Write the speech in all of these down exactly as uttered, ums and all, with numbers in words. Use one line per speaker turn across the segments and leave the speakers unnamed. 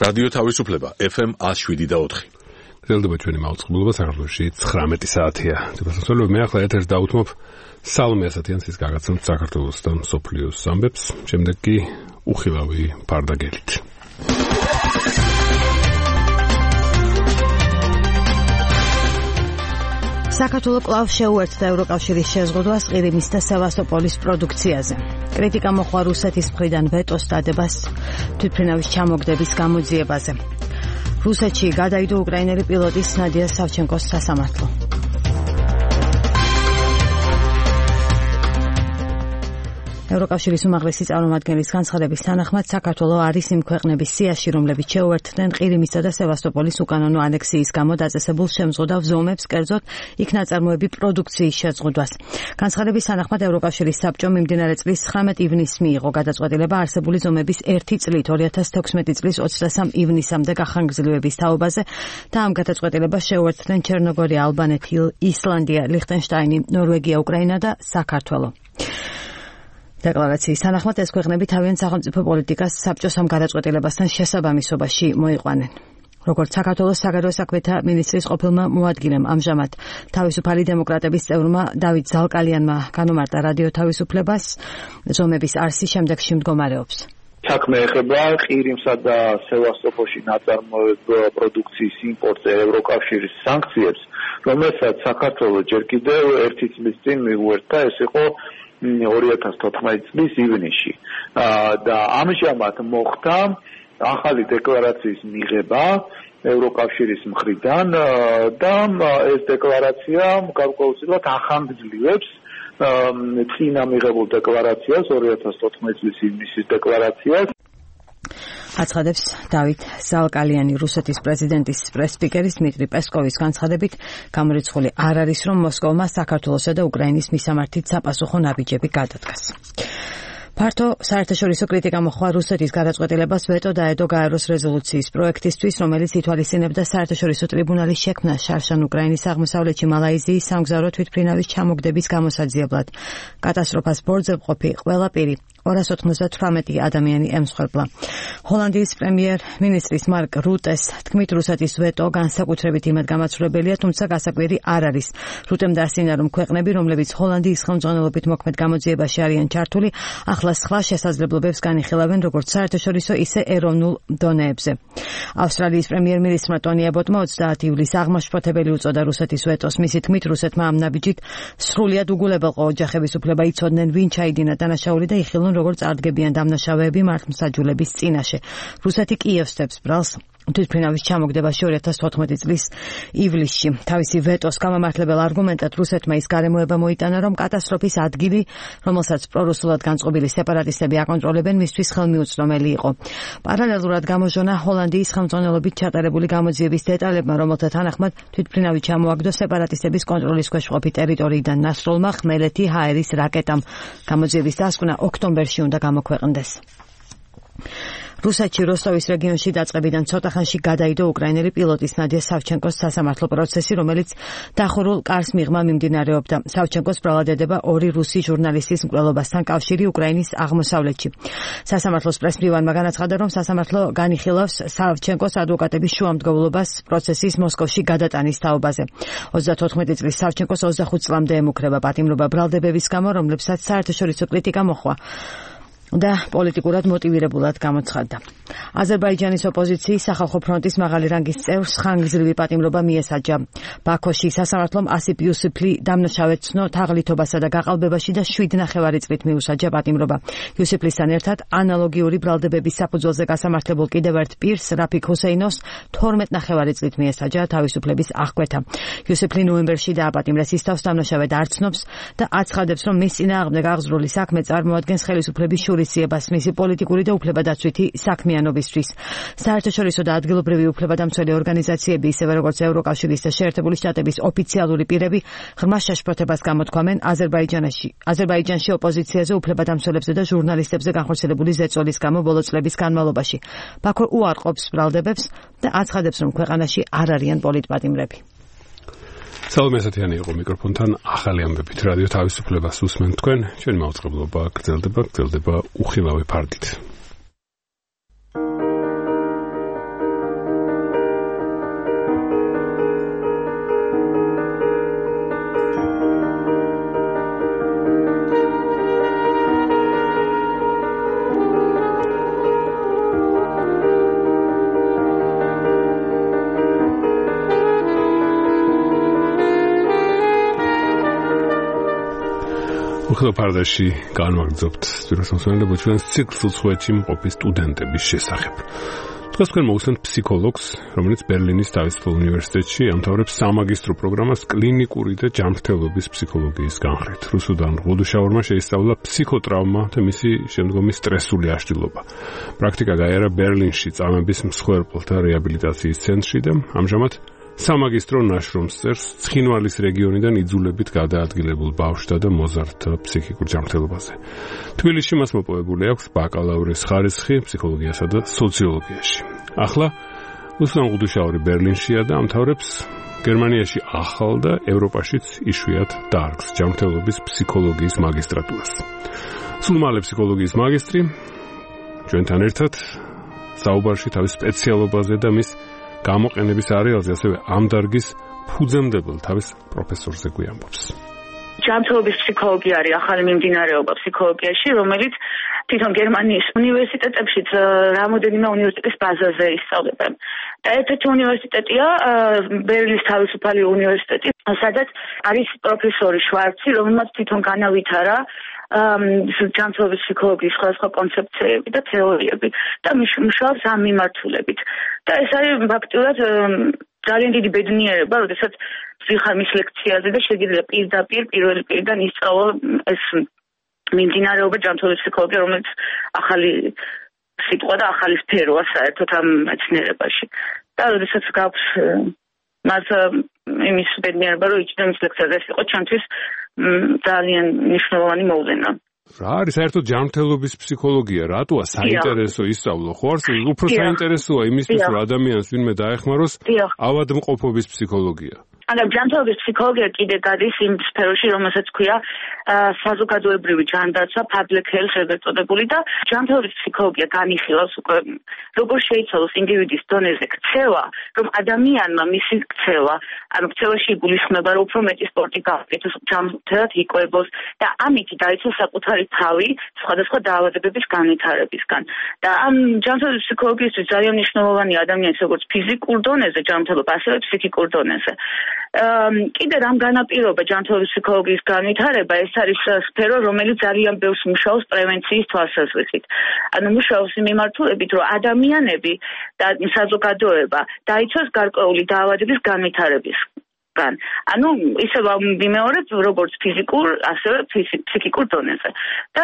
რადიო თავისუფლება ეფ ემ one oh seven და four.
გრძელდება ჩვენი მაუწყებლობა საქართველოში ცხრამეტი საათია. თვითონ მე ახლა ეთერს დავუთმობ სალომე ასათიანს ის გაგაცნობთ საქართველოს და მსოფლიოს ამბებს, შემდეგ კი უხილავი ფარდაგელით.
საქართველო კვლავ შეუერთდა ევროკავშირის შეზღუდვას ყირიმის და სევასტოპოლის პროდუქციაზე. კრიტიკა მოხდა რუსეთის მხრიდან ვეტოს დადებას თვითმფრინავის ჩამოგდების გამოძიებაზე. რუსეთში გადაიდო უკრაინელი პილოტის ნადია სავჩენკოს სასამართლო. ევროკავშირის უმაღლესი წარმომადგენლის განცხადების თანახმად საქართველო არის იმ ქვეყნების სიაში, რომლებიც შეუერთდნენ ყირიმისა და სევასტოპოლის უკანონო ანექსიის გამო დაწესებულ შემზღუდავ ზომებს, კერძოდ იქ ნაწარმოები პროდუქციის შეზღუდვას. განცხადების თანახმად ევროკავშირის საბჭომ მიმდინარე წლის ცხრამეტი ივნისს მიიღო გადაწყვეტილება არსებული ზომების ერთი წლით ორი ათას თექვსმეტი წლის ოცდასამ ივნისამდე გახანგრძლივების თაობაზე და ამ გადაწყვეტილებას შეუერთდნენ ჩერნოგორია, ალბანეთი, ისლანდია, ლიხტენშტაინი, ნორვეგია, უკრაინა და საქართველო. დეკლარაციის თანახმად ეს ქვეყნები თავიანთ სახელმწიფო პოლიტიკას საბჭოს ამ გადაწყვეტილებასთან შესაბამისობაში მოიყვანენ. როგორც საქართველოს საგარეო საქმეთა მინისტრის ყოფილმა მოადგილემ ამჟამად თავისუფალი დემოკრატების წევრმა დავით ზალკალიანმა განუმარტა რადიო თავისუფლებას, ზომების არსი შემდეგში მდგომარეობს.
საქმე ეხება ყირიმსა და სევასტოპოლში ნაწარმოებ პროდუქციის იმპორტზე ევროკავშირის სანქციებს, რომელსაც საქართველოს ჯერ კიდევ ერთი წლის წინ მიუერთდა, ეს იყო ორი ათას თოთხმეტი წლის ივნისში. და ამჟამად მოხდა ახალი დეკლარაციის მიღება ევროკავშირის მხრიდან და ეს დეკლარაცია გარკვეულწილად ახანგრძლივებს წინა მიღებულ დეკლარაციას, ორი ათას თოთხმეტი წლის ივნისის დეკლარაციას.
აცხადებს დავით ზალკალიანი. რუსეთის პრეზიდენტის პრეს-სპიკერის დმიტრი პესკოვის განცხადებით, გამორიცხული არ არის, რომ მოსკოვმა საქართველოსა და უკრაინის მისამართით საპასუხო ნაბიჯები გადადგას. ფართო საერთაშორისო კრიტიკა მოხდა რუსეთის გადაწყვეტილებას ვეტო დაედო გაეროს რეზოლუციის პროექტისთვის, რომელიც ითვალისწინებდა საერთაშორისო ტრიბუნალის შექმნას შარშან უკრაინის აღმოსავლეთში მალაიზიის სამგზავრო თვითმფრინავის ჩამოგდების გამოსაძიებლად. კატასტროფას ბორძებყოფი ყველა პირი ორას ოთხმოცდათვრამეტი ადამიანი ემსხვერპლა. ჰოლანდიის პრემიერ-მინისტრის მარკ რუტეს თქმით, რუსეთის ვეტო განსაკუთრებით იმად გამაცვლებელია, თუმცა გასაკვირი არ არის. რუტემ დასცინა, რომ ქვეყნები, რომლებიც ჰოლანდიის ხელმძღვანელობით მოქმედ გამოძიებაში არიან ჩართული, ახლა სხვა შესაძლებლობებს განიხილავენ როგორც საერთაშორისო, ისე ეროვნულ დონეებზე. ავსტრალიის პრემიერ-მინისტრმა ტონი აბოტმა ოცდაათი ივლისს აღმაშფოთებელი უწოდა რუსეთის ვეტოს. მისი თქმით, რუსეთმა ამ ნაბიჯით სრულიად უგულებელყო ოჯახების უფლება იცოდნენ, ვინ ჩაიდინა დანაშაული და იხილონ როგორც არდგებიან დამნაშავეები მართლმსაჯულების წინაშე. რუსეთი კიევს თებს ბრალს თვითმფრინავის ჩამოგდებაში ორი ათას თოთხმეტი წლის ივლისში. თავისი ვეტოს გამამართლებელ არგუმენტად რუსეთმა ის გარემოება მოიტანა, რომ კატასტროფის ადგილი, რომელსაც პრორუსულად განწყობილი სეპარატისტები აკონტროლებენ, მისთვის ხელმიუწვდომელი იყო. პარალელურად გამოჟონა ჰოლანდიის ხელმძღვანელობით ჩატარებული გამოძიების დეტალებმა, რომელთა თანახმად თვითმფრინავი ჩამოაგდო სეპარატისტების კონტროლის ქვეშ მყოფი ტერიტორიიდან ნასროლმა ხმელეთი ჰაერის რაკეტამ. გამოძიების დასკვნა ოქტომბერში უნდა გამოქვეყნდეს. რუსეთში როსტოვის რეგიონში დაწყებიდან ცოტა ხანში გადაიდო უკრაინელი პილოტის ნადია სავჩენკოს სასამართლო პროცესი, რომელიც დახურულ კარს მიღმა მიმდინარეობდა. სავჩენკოს ბრალადედება ორი რუსი ჟურნალისტის მკვლელობასთან კავშირი უკრაინის აღმოსავლეთში. სასამართლოს პრესმდივანმა განაცხადა, რომ სასამართლო განიხილავს სავჩენკოს ადვოკატების შუამდგომლობას პროცესის მოსკოვში გადატანის თაობაზე. ოცდათოთხმეტი წლის სავჩენკოს ოცდახუთ წლამდე ემუქრება პატიმრობა ბრალდებების გამო, რომლებსაც საერთაშორისო კრიტიკა მოჰყვა და პოლიტიკურად მოტივირებულად გამოცხადდა. აზერბაიჯანის ოპოზიციის სახალხო ფრონტის მაღალი რანგის წევრს ხანგრძლივი პატიმრობა მიესაჯა. ბაქოში სასამართლომ ასიპ იუსიფლი დამნაშავედ ცნო თაღლითობასა და გაყალბებაში და შვიდ ნახევარი წლით მიუსაჯა პატიმრობა. იუსიფლისთან ერთად ანალოგიური ბრალდებების საფუძველზე გასამართლებულ კიდევ ერთ პირს, რაფიქ ჰუსეინოვს, თორმეტ ნახევარი წლით მიესაჯა თავისუფლების აღკვეთა. იუსიფლი ნოემბერში დააპატიმრეს, ის თავს დამნაშავედ არ ცნობს და აცხადებს, რომ მის წინააღმდეგ აღძრული საქმე წარმოადგენს ხელისუფლების შურისძიებას მისი პოლიტიკური და უფლებადაცვითი საქმიანობისთვის. საერთაშორისო და ადგილობრივი უფლებადამცველი ორგანიზაციები, ისევე როგორც ევროკავშირის და შეერთებული შტატების ოფიციალური პირები, ღრმა შეშფოთებას გამოთქვამენ აზერბაიჯანში. აზერბაიჯანში ოპოზიციაზე, უფლებადამცველებზე და ჟურნალისტებზე განხორციელებული ზეწოლის გამო ბოლო წლების განმავლობაში. ბაქო უარყოფს ბრალდებებს და აცხადებს, რომ ქვეყანაში არ არიან პოლიტპატიმრები.
სალომე ასათიანი იყო მიკროფონთან. ახალი ამბებით რადიო თავისუფლებას უსმენთ თქვენ. ჩვენი მაუწყებლობა გრძელდება, გრძელდება უხილავი ფარდით. უხილო ფარდაში განვაგრძობთ სტუდიოსმოსმენელებო ჩვენს ციკლს უცხოეთში მყოფი სტუდენტების შესახებ. დღეს თქვენ მოვუსმენთ ფსიქოლოგს, რომელიც ბერლინის თავისუფალ უნივერსიტეტში ამთავრებს სამაგისტრო პროგრამას კლინიკური და ჯანმრთელობის ფსიქოლოგიის განხრით. რუსუდან ღუდუშაურმა შეისწავლა ფსიქოტრაუმა და მისი შემდგომი სტრესული აშლილობა. პრაქტიკა გაიარა ბერლინში წამების მსხვერპლთა რეაბილიტაციის ცენტრში და ამჟამად სამაგისტრო ნაშრომს წერს ცხინვალის რეგიონიდან იძულებით გადაადგილებულ ბავშვთა და მოზარდთა ფსიქიკურ ჯანმრთელობაზე. თბილისში მას მოპოვებული აქვს ბაკალავრის ხარისხი ფსიქოლოგიასა და სოციოლოგიაში. ახლა რუსლან ღუდუშაური ბერლინშია და ამთავრებს გერმანიაში ახალ და ევროპაშიც იშვიათ დარგს ჯანმრთელობის ფსიქოლოგიის მაგისტრატურას. სულ მალე ფსიქოლოგიის მაგისტრი ჩვენთან ერთად საუბარში თავის სპეციალობაზე და მის გამოყენების არეალზე, ასევე ამ დარგის ფუძემდებელ თავის პროფესორზე გვიამბობს.
ჯანმრთელობის ფსიქოლოგია არის ახალი მიმდინარეობა ფსიქოლოგიაში, რომელიც თვითონ გერმანიის უნივერსიტეტებშიც რამოდენიმე უნივერსიტეტის ბაზაზე ისწავლებენ. და ერთ-ერთი უნივერსიტეტია ბერლინის თავისუფალი უნივერსიტეტი, სადაც არის პროფესორი შვარცი, რომელმაც თვითონ განავითარა ჯანმრთელობის ფსიქოლოგიის სხვადასხვა კონცეფციები და თეორიები და მუშაობს ამ მიმართულებით. და ეს არის ფაქტიურად ძალიან დიდი ბედნიერება, როდესაც ვიხარ მის ლექციაზე და შეიძლება პირდაპირ პირველი პირიდან ისწავლო ეს მიმდინარეობა ჯანმრთელობის ფსიქოლოგია, რომელიც ახალი სიტყვა და ახალი სფეროა საერთოდ ამ მეცნიერებაში. და როდესაც გაქვს მას იმის ბედნიერება, რომ იჭდა მის ლექციაზე, ეს იყო ჩემთვის ძალიან მნიშვნელოვანი მოვლენა.
რა არის საერთოდ ჯანმრთელობის ფსიქოლოგია? რატოა საინტერესო ისწავლო? ხო არის უფრო საინტერესოა იმისთვის, რომ ადამიანს ვინმე დაეხმაროს ავადმყოფობის ფსიქოლოგია.
ანუ ჯანმრთელობის ფსიქოლოგია კიდე გადის იმ სფეროში, რომელსაც ქვია საზოგადოებრივი ჯანდაცვა, public health ეგრეთწოდებული და ჯანმრთელობის ფსიქოლოგია განიხილავს უკვე როგორ შეიცვალოს ინდივიდის დონეზე ქცევა, რომ ადამიანმა მისი ქცევა, ანუ ქცევაში იგულისხმება, რომ უფრო მეტი სპორტი გააკეთოს, ჯანმრთელად იკვებოს და ამით დაიცვას საკუთარი თავი სხვადასხვა დაავადებების განვითარებისგან. და ამ ჯანმრთელობის ფსიქოლოგიისთვის ძალიან მნიშვნელოვანია ადამიანის როგორც ფიზიკურ დონეზე ჯანმრთელობა, ასევე ფსიქიკურ დონეზე. კიდე რამ განაპირობა ჯანმრთელობის ფსიქოლოგიის განვითარება, ეს არის სფერო, რომელიც ძალიან ბევრს მუშაობს პრევენციის თვალსაზრისით. ანუ მუშაობს იმ მიმართულებით, რომ ადამიანები და საზოგადოება დაიცვას გარკვეული დაავადების განვითარებისგან. ანუ ისე ვიმეორებ, როგორც ფიზიკურ, ასევე ფსიქიკურ დონეზე. და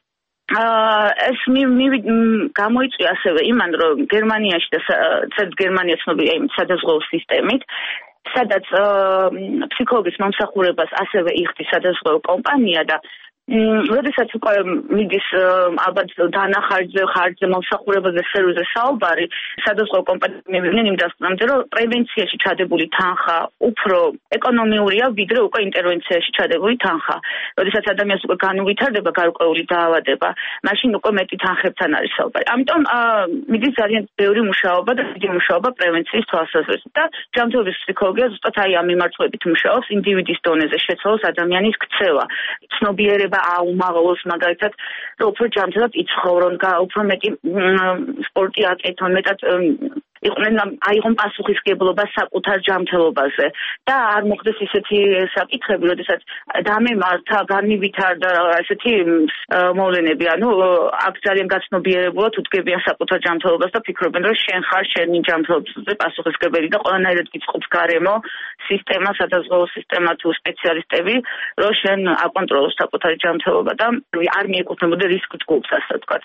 ეს გამოიწვია ასევე იმან, რომ გერმანიაში და საერთოდ გერმანია ცნობილია იმ სადაზღვეო სისტემით, სადაც ფსიქოლოგის მომსახურებას ასევე იხდის სადაზღვეო კომპანია და როდესაც უკვე მიდის ალბათ დანახარჯზე, ხარჯზე, მომსახურებაზე, სერვისზე საუბარი, სადაზღვეო კომპანიები მივიდნენ იმ დასკვნამდე, რომ პრევენციაში ჩადებული თანხა უფრო ეკონომიურია, ვიდრე უკვე ინტერვენციაში ჩადებული თანხა. როდესაც ადამიანს უკვე განუვითარდება გარკვეული დაავადება, მაშინ უკვე მეტი თანხებთან არის საუბარი. ამიტომ მიდის ძალიან ბევრი მუშაობა და დიდი მუშაობა პრევენციის თვალსაზრისით და ჯანმრთელობის ფსიქოლოგია ზუსტად აი ამ მიმართულებით მუშაობს, ინდივიდის დონეზე შეცვალოს ადამიანის ქცევა, ცნობიერება აუმაღლოს, მაგალითად, რომ უფრო ჯანმრთელად იცხოვრონ, უფრო მეტი სპორტი აკეთონ, მეტად იყვნენ აიღონ პასუხისმგებლობა საკუთარ ჯანმრთელობაზე და არ მოხდეს ისეთი საკითხები, როდესაც დამემართა, განივითარდა ესეთი მოვლენები, ანუ აქ ძალიან გაცნობიერებულად უთგებიან საკუთარ ჯანმრთელობას და ფიქრობენ, რომ შენ ხარ შენი ჯანმრთელობაზე პასუხისმგებელი და ყველანაირად გიწყობს გარემო სისტემა, სადაზღვეო სისტემა თუ სპეციალისტები, რომ შენ აკონტროლოს საკუთარი ჯანმრთელობა და არ მიეკუთვნებოდი რისკ ჯგუფს, ასე ვთქვათ.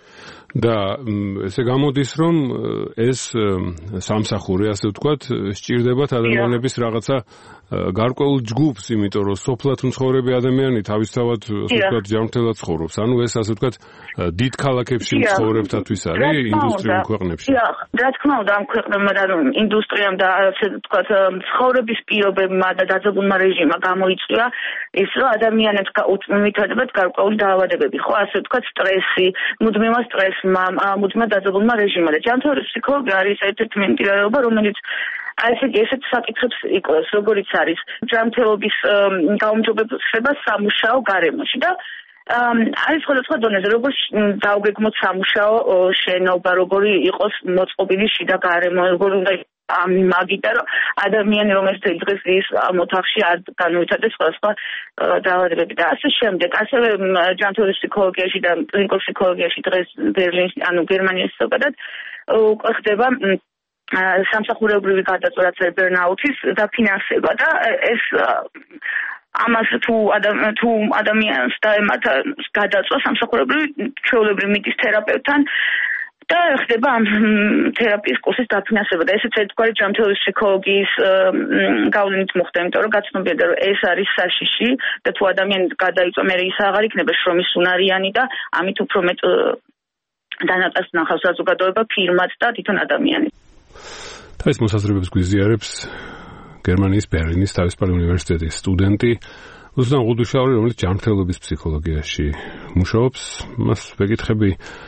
და ესე გამოდის, რომ ეს სამსახური, ასე ვთქვათ, სჭირდებათ ადამიანების რაღაცა გარკვეულ ჯგუფს, იმიტომ რომ სოფლად მცხოვრები ადამიანი თავისთავად, ასე ვთქვათ, ჯანმრთელად ცხოვრობს. ანუ ეს, ასე ვთქვათ, დიდ ქალაქებში მცხოვრებთათვის არის ინდუსტრიულ ქვეყნებში.
რა თქმა უნდა, ამ ქვეყნებმა და ინდუსტრიამ და ასე ვთქვათ, ცხოვრების პირობებმა და დაძაბულმა რეჟიმმა გამოიწვია ის, რომ ადამიანებს ვითარდებათ გარკვეული დაავადებები, ხო, ასე ვთქვათ, სტრესი, მუდმივა სტრესმა, მუდმივა დაძაბულმა რეჟიმმა და ჯანმრთელობის ფსიქოლოგია არის ერთ-ერთი მიმდინარეობა, რომელიც აი ესე ესეთ საკითხებს იკვებს, როგორიც არის ჯანმრთელობის გაუმჯობესება სამუშაო გარემოში და არის სხვადასხვა დონეზე, როგორ დაუგეგმოთ სამუშაო შენობა, როგორი იყოს მოწყობილი შიდა გარემო, როგორ უნდა ამ მაგითა რომ ადამიანი რომელიც დღეს ის ამ ოთახში არ განუვითარდეს სხვადასხვა დაავადებები და ასე შემდეგ. ასევე ჯანმრთელობის ფსიქოლოგიაში და კლინიკურ ფსიქოლოგიაში დღეს ბერლინის ანუ გერმანიის ზოგადად უკვე ხდება სამსახურებრივი გადაწყვეტა, რაც არის ბერნაუთის დაფინანსება და ეს ამას თუ თუ ადამიანს დაემართა გადაწვა სამსახურებრივი ჩვეულებრივ მიდის თერაპევტთან და ხდება ამ თერაპიის კურსის დაფინანსება და ესეც ერთგვარი ჯანმრთელობის ფსიქოლოგიის გავლენით მოხდა, იმიტომ რომ გაცნობიერდა რომ ეს არის საშიში და თუ ადამიანი გადაიწვა მე ის აღარ იქნება შრომის უნარიანი და ამით უფრო მეტ დანატას ნახავს საზოგადოება, ფირმაც და თვითონ ადამიანი.
თავის მოსაზრებებს გვიზიარებს გერმანიის ბერლინის თავისუფალი უნივერსიტეტის სტუდენტი რუსლან ღუდუშაური, რომელიც ჯანმრთელობის ფსიქოლოგიაში მუშაობს. მას ვეკითხები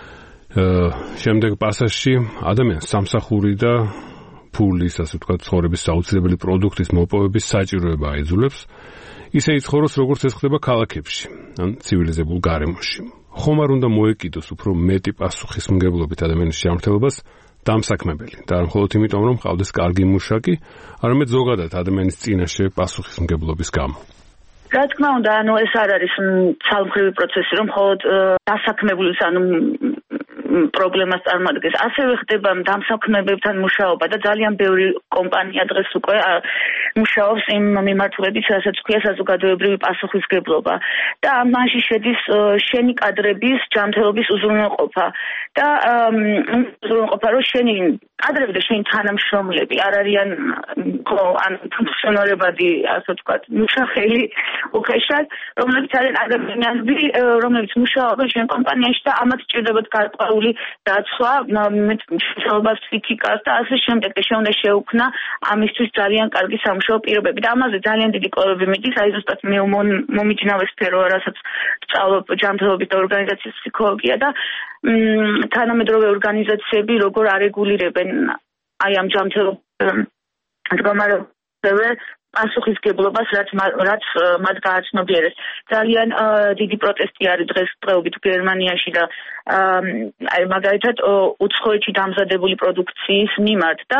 შემდეგ პასაჟში ადამიანს სამსახური და ფულის, ასე ვთქვათ, ცხოვრების საუცილებელი პროდუქტის მოპოვების საჭიროება აიძულებს, ისე იცხოვროს, როგორც ეს ხდება ქალაქებში, ან ცივილიზებულ გარემოში. ხომ არ უნდა მოეკიდოს უფრო მეტი პასუხისმგებლობით ადამიანის ჯანმრთელობას დამსაქმებელი და არ მხოლოდ იმიტომ, რომ ყავდეს კარგი მუშაკი, არამედ ზოგადად ადამიანის წინაშე პასუხისმგებლობის გამო.
რა თქმა უნდა, ანუ ეს არ არის ცალმხრივი პროცესი, რომ მხოლოდ დასაქმებულის ანუ პრობლემას წარმოადგენს. ასევე ხდება დამსაქმებებთან მუშაობა და ძალიან ბევრი კომპანია დღეს უკვე მუშაობს იმ მიმართულებით, რასაც ქვია საზოგადოებრივი პასუხისმგებლობა. და ამაში შედის შენი კადრების ჯანმრთელობის უზრუნველყოფა და უზრუნველყოფა, რომ შენი კადრები და შენი თანამშრომლები არ არიან ან ფუნქციონირებადი, ასე ვთქვათ, მუშახელი უხეშად, რომლებიც არიან ადამიანები, რომლებიც მუშაობენ შენ კომპანიაში და ამათ სჭირდებათ გარკვეული დაცვა, მეტსახელობას, ფსიქიკას და ასე შემდეგ და შეუნდა შეუქმნა ამისთვის ძალიან კარგი სამუშაო პირობები და ამაზე ძალიან დიდი კვლევები მიდის, აი ზუსტად მე მომიჯნავე სფერო, რასაც სწავლობ ჯანმრთელობის და ორგანიზაციის ფსიქოლოგია და თანამედროვე ორგანიზაციები როგორ არეგულირებენ აი ამ ჯანმრთელობის მდგომარეობაზე პასუხისმგებლობას, რაც რაც მათ გააცნობიერეს. ძალიან დიდი პროტესტი არის დღეს დღეობით გერმანიაში და აი მაგალითად უცხოეთში დამზადებული პროდუქციის მიმართ და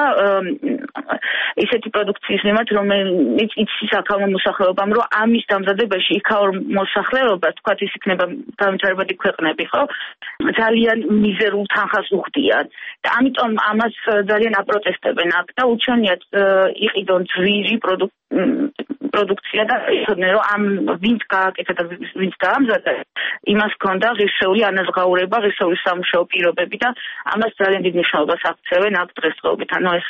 ისეთი პროდუქციის მიმართ, რომელიც იცის აქაურ მოსახლეობამ, რომ ამის დამზადებაში იქაურ მოსახლეობას, თქვათ ის იქნება განვითარებადი ქვეყნები, ხო? ძალიან მიზერულ თანხას უხდიან და ამიტომ ამას ძალიან აპროტესტებენ აქ და უჩვენიათ იყიდონ ძვირი პროდუქცია პროდუქცია და იცოდნენ რომ ამ ვინც გააკეთა და ვინც დაამზადა იმას ჰქონდა ღირსეული ანაზღაურება, ღირსეული სამუშაო პირობები და ამას ძალიან დიდ მნიშვნელობას აქცევენ აქ დღესდღეობით. ანუ ეს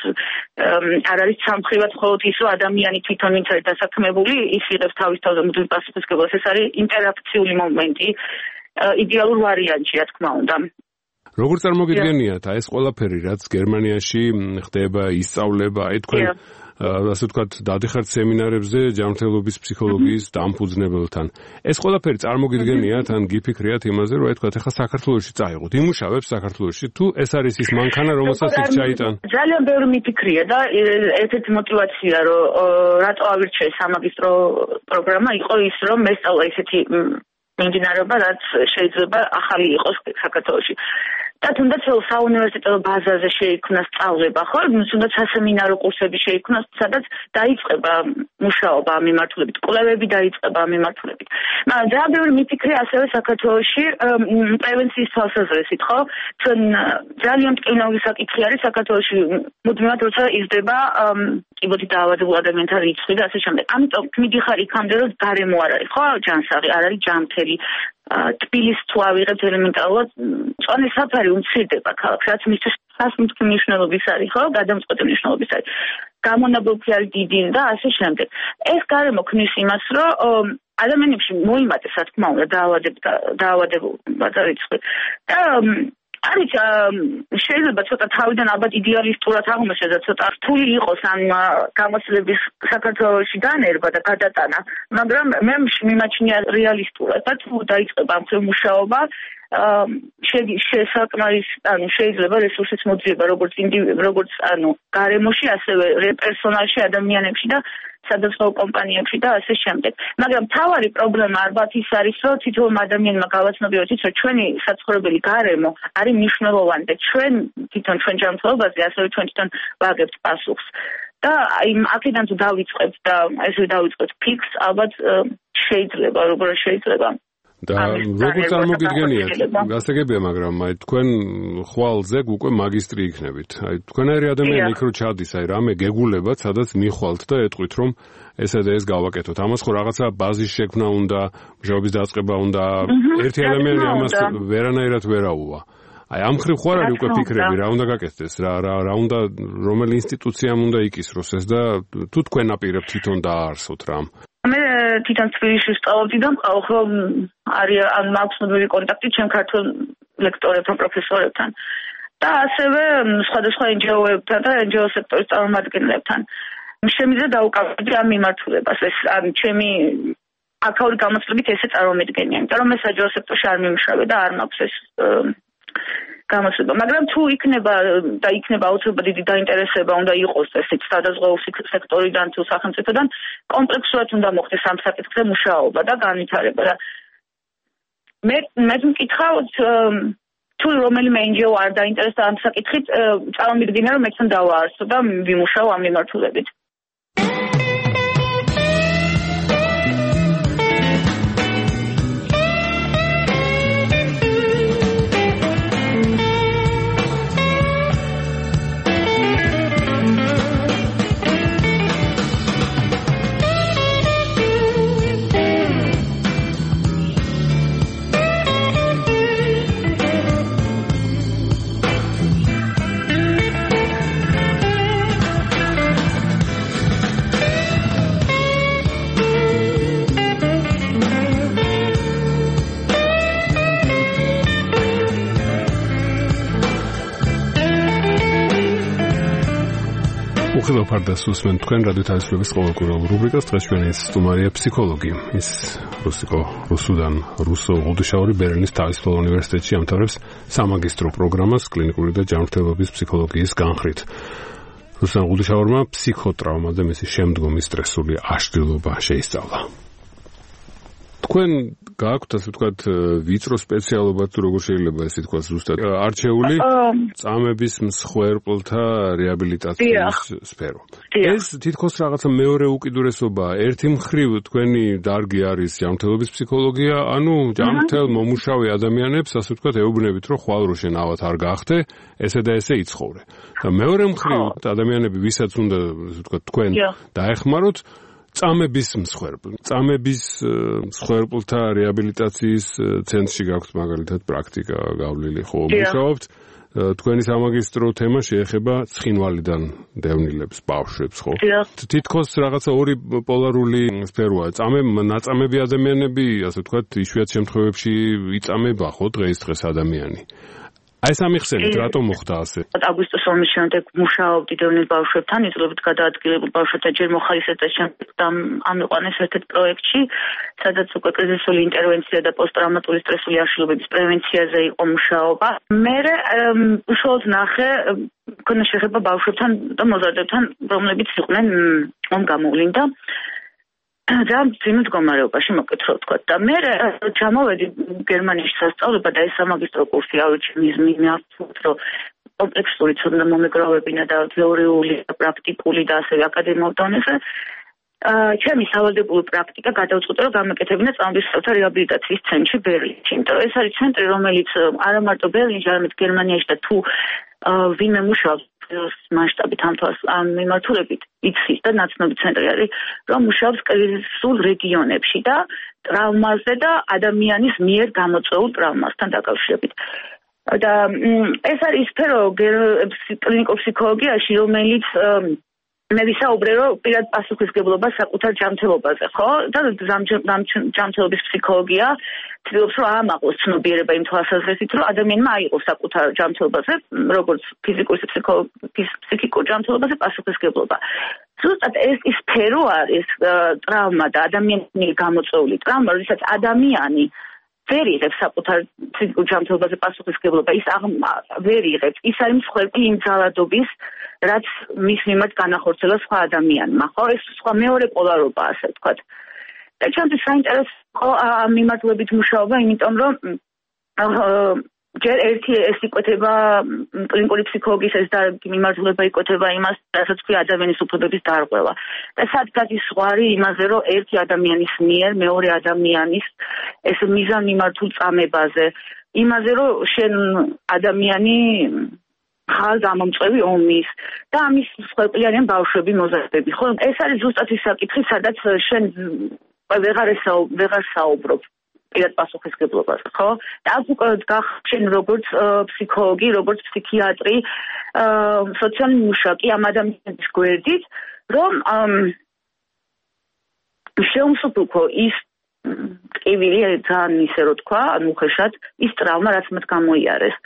არ არის სამხრივად მხოლოდ ის რომ ადამიანი თვითონ ვინც არის დასაქმებული ის იღებს თავის თავზე მუდმივ პასუხისმგებლობას, ეს არის ინტერაქციული მომენტი იდეალურ ვარიანტში, რა თქმა უნდა.
როგორ წარმოგიდგენიათ აი ეს ყველაფერი, რაც გერმანიაში ხდება, ისწავლება, აი თქვენ ასე ვთქვათ, დადიხართ სემინარებზე ჯანმრთელობის ფსიქოლოგიის დამფუძნებელთან. ეს ყველაფერი წარმოგიდგენიათ, ან გიფიქრიათ იმაზე, რომ აი თქვათ, ახლა საქართველოში წაიღოთ, იმუშავებს საქართველოში, თუ ეს არის ის მანქანა, რომელსაც იქ ჩაიტან?
ძალიან ბევრი მიფიქრია და ერთ-ერთი мотиваცია, რომ რატო ავირჩიე სამაგისტრო პროგრამა, იყო ის, რომ მესწავლა ისეთი მიმდინარეობა, რაც შეიძლება ახალი იყოს საქართველოში. და თუნდაც საუნივერსიტეტო ბაზაზე შეიქმნა სწავლება, ხო? თუნდაც სასემინარო კურსები შეიქმნა, სადაც დაიწყება მუშაობა ამ მიმართულებით, კვლევები დაიწყება ამ მიმართულებით. მაგრამ ძალიან ბევრი მიფიქრია ასევე საქართველოში პრევენციის თვალსაზრისით, ხო? ჩვენ ძალიან მტკივნეული საკითხი არის საქართველოში, მუდმივად როცა იზრდება კიბოთი დაავადებულ ადამიანთა რიცხვი და ასე შემდეგ. ამიტომ მიდიხარ იქამდე, რომ გარემო არ არის, ხო? ჯანსაღი, არ არის ჯანმრთელი. თბილის თუ ავიღებთ ელემენტარულად წონის საფარი უმცირდება ქალაქს, რაც მისთვის სასმითი მნიშვნელობის არის, ხო? გადამწყვეტი მნიშვნელობის არის. გამონაბოლქვი არის დიდი და ასე შემდეგ. ეს გარემო ქმნის იმას, რომ ადამიანებში მოიმატეს, რა თქმა უნდა, დაავადებულთა რიცხვი. და არის შეიძლება ცოტა თავიდან ალბათ იდეალისტურად აღმოჩნდეს და ცოტა რთული იყოს ამ გამოცდილების საქართველოში დაներვა და გადატანა, მაგრამ მე მიმაჩნია რეალისტურად და თუ დაიწყება ამ მუშაობა, შესაკმარის ანუ შეიძლება რესურსის მოძიება როგორც როგორც ანუ გარემოში ასევე პერსონალში ადამიანებში და სადაზღვევო კომპანიებში და ასე შემდეგ. მაგრამ მთავარი პრობლემა ალბათ ის არის, რომ თითოეულ ადამიანმა გავაცნობიოთ ის, რომ ჩვენი საცხოვრებელი გარემო არის მნიშვნელოვანი და ჩვენ თვითონ ჩვენ ჯანმრთელობაზე ასევე ჩვენ თვითონ ვაგებთ პასუხს. და აი აქედან თუ დავიწყებთ და ესე დავიწყებთ ფიქს, ალბათ შეიძლება, როგორ შეიძლება
და როგორ წარმოგიდგენიათ? გასაგებია, მაგრამ აი თქვენ ხვალზე უკვე მაგისტრი იქნებით. აი თქვენერი ადამიანი იქ რო ჩადის, აი რამე გეგულებათ, სადაც მიხვალთ და ეტყვით, რომ ესა და ეს გავაკეთოთ. ამას ხო რაღაცა ბაზის შექმნა უნდა, მუშაობის დაწყება უნდა. ერთი ადამიანი ამას ვერანაირად ვერაუვა. აი ამ ხრივ ხო არ არის უკვე ფიქრები, რა უნდა გაკეთდეს, რა რა რა უნდა რომელი ინსტიტუციამ უნდა იკისროს ეს და თუ თქვენ აპირებთ თვითონ დააარსოთ რამ.
მე თვითონ თბილისში ვსწავლობდი და მყავს რომ არის ან მაქვს მუდმივი კონტაქტი ჩემ ქართულ ლექტორებთან, პროფესორებთან და ასევე სხვადასხვა εν ჯი ო-ებთან და εν ჯი ო სექტორის წარმომადგენლებთან. შემიძლია დაუკავებდი ამ მიმართულებას, ეს ან ჩემი აქაური გამოწვევით ესე წარმომედგენია, იმიტომ რომ მე საჯარო სექტორში არ მიმუშავე და არ მაქვს ეს გამოწვევა. მაგრამ თუ იქნება და იქნება აუცილებლად დიდი დაინტერესება უნდა იყოს ესეც სადაზღვევო სექტორიდან თუ სახელმწიფოდან კომპლექსურად უნდა მოხდეს ამ საკითხზე მუშაობა და განვითარება. მე მე მკითხავთ თუ რომელიმე εν ჯი ო არ დაინტერესდა ამ საკითხით, წარმოვიდგინე რომ მეცან დავაარსო და ვიმუშაო ამ მიმართულებით.
უხილავ ფარდას უსმენ თქვენ რადიო თავისუფლების ყოველკვირეულ რუბრიკას. დღეს ჩვენი სტუმარია ფსიქოლოგი. ის რუსიკო რუსუდან რუსო ულდუშაური ბერლინის თავისუფალ უნივერსიტეტში ამთავრებს სამაგისტრო პროგრამას კლინიკური და ჯანმრთელობის ფსიქოლოგიის განხრით. რუსუდან ულდუშაურმა ფსიქოტრაუმა და მისი შემდგომი სტრესული აშლილობა შეისწავლა. თქვენ გააქვთ ასე ვთქვათ ვიწრო სპეციალობა თუ როგორ შეიძლება ესე თქვა ზუსტად არჩეული წამების მსხვერპლთა რეაბილიტაციის სფერო. ეს თითქოს რაღაცა მეორე უკიდურესობა. ერთი მხრივ თქვენი დარგი არის ჯანმრთელობის ფსიქოლოგია, ანუ ჯანმრთელ მომუშავე ადამიანებს ასე ვთქვათ ეუბნებით, რომ ხვალ რო შენ ავად არ გახდე, ესე და ესე იცხოვრე. და მეორე მხრივ ადამიანები ვისაც უნდა ასე ვთქვათ თქვენ დაეხმაროთ წამების მსხვერპლ. წამების მსხვერპლთა რეაბილიტაციის ცენტრში გაქვთ მაგალითად პრაქტიკა გავლილი, ხო, მუშაობთ. თქვენი სამაგისტრო თემა შეეხება ცხინვალიდან დევნილებს, ბავშვებს, ხო? თითქოს რაღაცა ორი პოლარული სფეროა. წამე ნაწამები ადამიანები, ასე ვთქვათ, იშვიათ შემთხვევებში იწამება, ხო, დღეისდღეს ადამიანი. აი ეს ამიხსენეთ, რატომ მოხდა ასე?
აგვისტოს ომის შემდეგ მუშაობდი დევნილ ბავშვებთან, იძლებით გადაადგილებულ ბავშვებთან ჯერ მოხალისეთ და შემდეგ ამიყვანეს ერთ-ერთ პროექტში, სადაც უკვე კრიზისული ინტერვენცია და პოსტტრაუმატული სტრესული აშლილობების პრევენციაზე იყო მუშაობა. მე უშუალოდ ნახე მქონდა შეხება ბავშვებთან და მოზარდებთან, რომლებიც იყვნენ ომ გამოვლინ და ძალიან ძიმე მდგომარეობაში მოკითხო თქვა და მე ჩამოვედი გერმანიაში სასწავლებლად და ეს სამაგისტრო კურსი ავირჩი მიმართულებით რომ კომპლექსური ცოდნა მომეგროვებინა და თეორიული და პრაქტიკული და ასევე აკადემიურ დონეზე ჩემი სავალდებულო პრაქტიკა გადავწყვიტე რომ გამეკეთებინა წამების მსხვერპლთა რეაბილიტაციის ცენტრში ბერლინში. იმიტომ რომ ეს არის ცენტრი რომელიც არა მარტო ბერლინში, არამედ გერმანიაში და თუ ვინმე მუშაობს მასშტაბით ამ მიმართულებით იცის და ნაცნობი ცენტრი არის რომ მუშაობს კრიზისულ რეგიონებში და ტრაუმაზე და ადამიანის მიერ გამოწვეულ ტრაუმასთან დაკავშირებით. და ეს არის სფერო კლინიკურ ფსიქოლოგიაში, რომელიც მე ვისაუბრე რომ პირად პასუხისგებლობა საკუთარ ჯანმრთელობაზე, ხო? და ჯანმრთელობის ფსიქოლოგია ცდილობს რომ აამაღლოს ცნობიერება იმ თვალსაზრისით, რომ ადამიანმა აიღოს საკუთარ ჯანმრთელობაზე, როგორც ფიზიკურ და ფსიქიკურ ჯანმრთელობაზე პასუხისგებლობა. ზუსტად ეს ის სფერო არის ტრაუმა და ადამიანის გამოწვეული ტრაუმა, როდესაც ადამიანი ვერ იღებს საკუთარ ფსიქიკურ ჯანმრთელობაზე პასუხისმგებლობა, ის ვერ იღებს. ის არის მსხვერპლი იმ ძალადობის, რაც მის მიმართ განახორციელა სხვა ადამიანმა, ხო? ეს სხვა მეორე პოლარობაა, ასე ვთქვათ. და ჩემთვის საინტერესო ხო ამ მიმართულებით მუშაობა, იმიტომ რომ ჯერ ერთი ეს იკვეთება კლინიკური ფსიქოლოგიის ეს მიმართულება იკვეთება იმას, რასაც ქვია ადამიანის უფლებების დარღვევა. და სად გადის ზღვარი იმაზე, რომ ერთი ადამიანის მიერ მეორე ადამიანის ეს მიზანმიმართულ წამებაზე, იმაზე, რომ შენ ადამიანი ხარ გამომწვევი ომის და ამის მსხვერპლი არიან ბავშვები, მოზარდები, ხო? ეს არის ზუსტად ის საკითხი, სადაც შენ ვეღარ ვეღარ საუბრობ პირად პასუხისმგებლობაზე, ხო? და აქ უკვე გახშენ როგორც ფსიქოლოგი, როგორც ფსიქიატრი, სოციალური მუშაკი ამ ადამიანის გვერდით, რომ შეუმსუბუქო ის ტკივილი ძალიან ისე რომ თქვა, ანუ უხეშად, ის ტრავმა, რაც მათ გამოიარეს.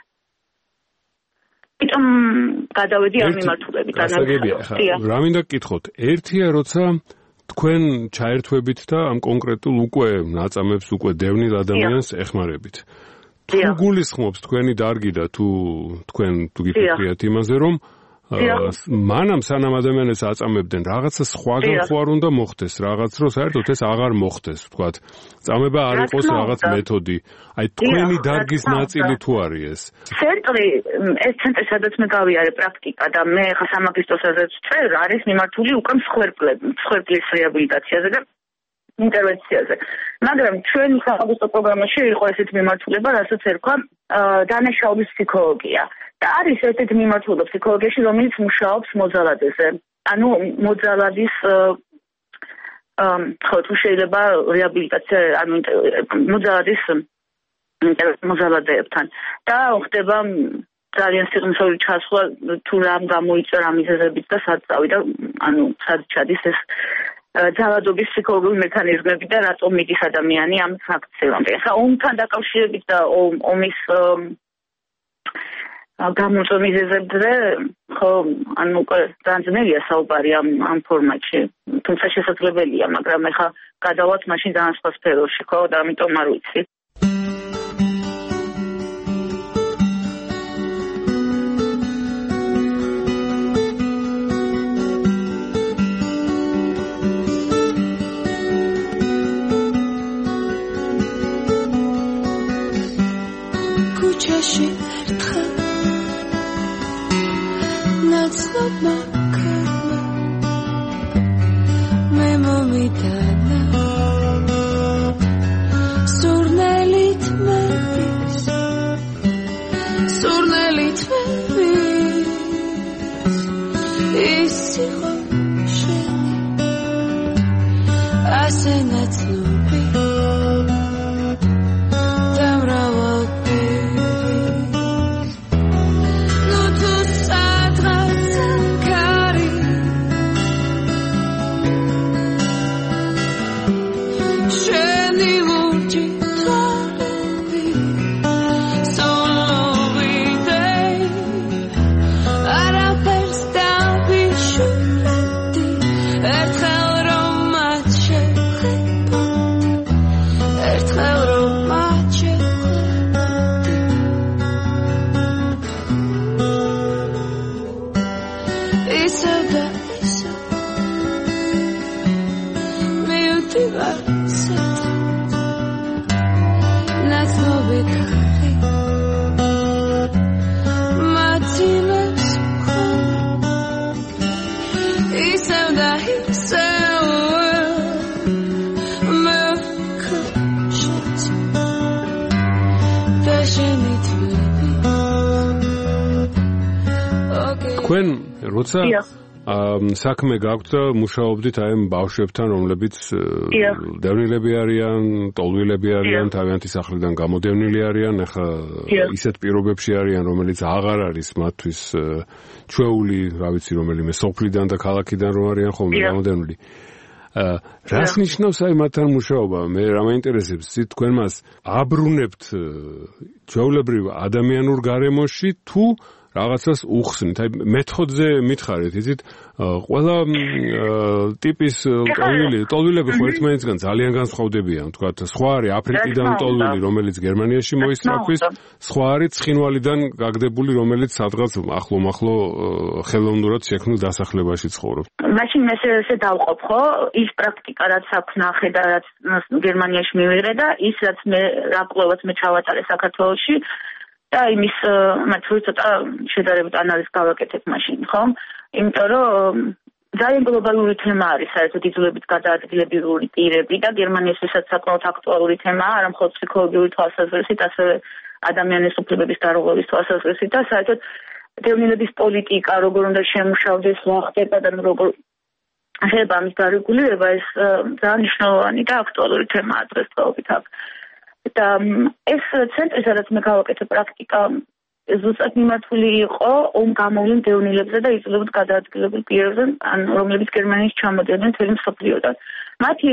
Potom გადავედი ამ მიმართულებით
ანალიზებაში. რა მინდა გკითხოთ, ერთია როცა თქვენ ჩაერთვებით და ამ კონკრეტულ უკვე ნაწამებს უკვე დევნილ ადამიანს ეხმარებით. თუ გულისხმობს თქვენი დარგი და თუ თქვენ თუ გიფიქრიათ იმაზე რომ მანამ სანამ ადამიანებს აწამებდნენ რაღაცა სხვაგან ხო არ უნდა მოხდეს, რაღაც რო საერთოდ ეს აღარ მოხდეს, ვთქვათ. წამება არ იყოს რაღაც მეთოდი. აი თქვენი დარგის ნაწილი თუ არის ეს.
ცენტრი, ეს ცენტრი სადაც მე გავიარე პრაქტიკა და მე ხა სამაგისტროსაც წერ არის მიმართული უკვე მსხვერპლებს, მსხვერპლის რეაბილიტაციაზე და ინტერვენციაზე. მაგრამ ჩვენი სამაგისტრო პროგრამაში იყო ესეთი მიმართულება, რასაც ერქვა დანაშაულის ფსიქოლოგია. და არის ერთ-ერთი მიმართულება ფსიქოლოგიაში, რომელიც მუშაობს მოძალადეზე. ანუ მოძალადის ხო თუ შეიძლება რეაბილიტაცია, ანუ მოძალადის მოძალადეებთან. და ხდება ძალიან სიღრმისეული ჩასვლა თუ რამ გამოიწვა რა მიზეზებით და სად წავიდა, ანუ სად ჩადის ეს ძალადობის ფსიქოლოგიური მექანიზმები და რატომ მიდის ადამიანი ამ ფაქცევამდე. ხა ომთან დაკავშირებით და ომის გამოწვევის მიზეზებზე ხო ანუ უკვე ძალიან ძნელია საუბარი ამ ამ ფორმატში. თუმცა შესაძლებელია, მაგრამ ეხა გადავალთ მაშინ ძალიან სხვა სფეროში, ხო და ამიტომ არ ვიცი.
ქუჩაში ერთხელ ნაცნობმა ქარმა მე მომიტანა სურნელით მედის სურნელით მედის ის იყო შენი ასე ნაცნობი და მრავალფერი
თქვენ როცა საქმე გაქვთ და მუშაობდით აი ამ ბავშვებთან, რომლებიც დევნილები არიან, ტოლვილები არიან, თავიანთი სახლიდან გამოდევნილი არიან, ახლა ისეთ პირობებში არიან, რომელიც აღარ არის მათთვის ჩვეული, რა ვიცი, რომელიმე სოფლიდან და ქალაქიდან რომ არიან ხოლმე გამოდევნილი. რას ნიშნავს აი მათთან მუშაობა? მე რა მაინტერესებს, თქვენ მას აბრუნებთ ჩვეულებრივ ადამიანურ გარემოში თუ რაღაცას უხსნით. აი მეთოდზე მითხარით, იცით, ყველა ტიპის ტოლვილი, ტოლვილები ხო ერთმანეთისგან ძალიან განსხვავდებიან, თქვათ, სხვა არის აფრიკიდან ტოლვილი, რომელიც გერმანიაში მოისწრაფვის, სხვა არის ცხინვალიდან გაგდებული, რომელიც სადღაც ახლო-მახლო ხელოვნურად შექმნილ დასახლებაში ცხოვრობს.
მაშინ მე ესე დავყოფ, ხო, ის პრაქტიკა რაც აქვს ნახე და რაც გერმანიაში მივიღე და ის რაც მე რა კვლევაც მე ჩავატარე საქართველოში და იმის მათ ცოტა შედარებით ანალიზს გავაკეთებ მაშინ, ხო? იმიტომ რომ ძალიან გლობალური თემა არის საერთოდ იძულებით გადაადგილებული პირები და გერმანიისთვისაც საკმაოდ აქტუალური თემაა, არა მხოლოდ ფსიქოლოგიური თვალსაზრისით, ასევე ადამიანის უფლებების დარღვევის თვალსაზრისით და საერთოდ დევნილების პოლიტიკა როგორ უნდა შემუშავდეს, რა ხდება და როგორ ხდება ამის დარეგულირება, ეს ძალიან მნიშვნელოვანი და აქტუალური თემაა დღესდღეობით აქ. და ეს ცენტრი, სადაც მე გავაკეთე პრაქტიკა, ზუსტად მიმართული იყო ომ გამოვლენ დევნილებზე და იძულებით გადაადგილებულ პირებზე, რომლებიც გერმანიაში ჩამოდიოდნენ მთელი მსოფლიოდან. მათი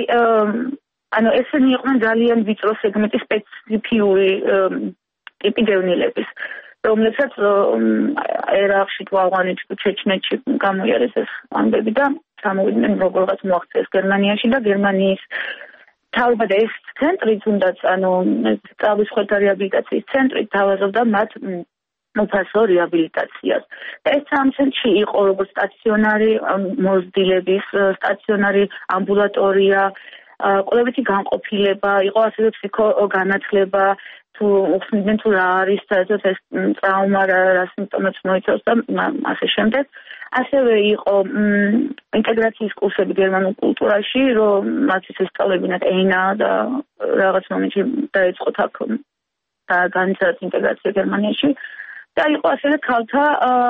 ანუ ესენი იყვნენ ძალიან ვიწრო სეგმენტის სპეციფიური ტიპი დევნილების, რომლებსაც ერაყში, ავღანეთში, ჩეჩნეთში გამოიარეს ეს ამბები და ჩამოვიდნენ როგორღაც მოაღწიეს გერმანიაში და გერმანიის თავად ეს ცენტრი თუნდაც ანუ სწავლის ხელთა რეაბილიტაციის ცენტრი თავაზობდა მათ უფასო რეაბილიტაციას. და ეს ამ ცენტრში იყო როგორც სტაციონარი მოზრდილების, სტაციონარი ამბულატორია, კვლევითი განყოფილება, იყო ასევე ფსიქოგანათლება, თუ უხსნიდნენ თუ რა არის საერთოდ ეს ტრავმა, რა სიმპტომებს მოიცავს და ასე შემდეგ. ასევე იყო ინტეგრაციის კურსები გერმანულ კულტურაში, რომ მათ ისწავლებინათ ენა და რაღაც მომენტში დაიწყოთ აქ განიცადათ ინტეგრაცია გერმანიაში. და იყო ასევე ქალთა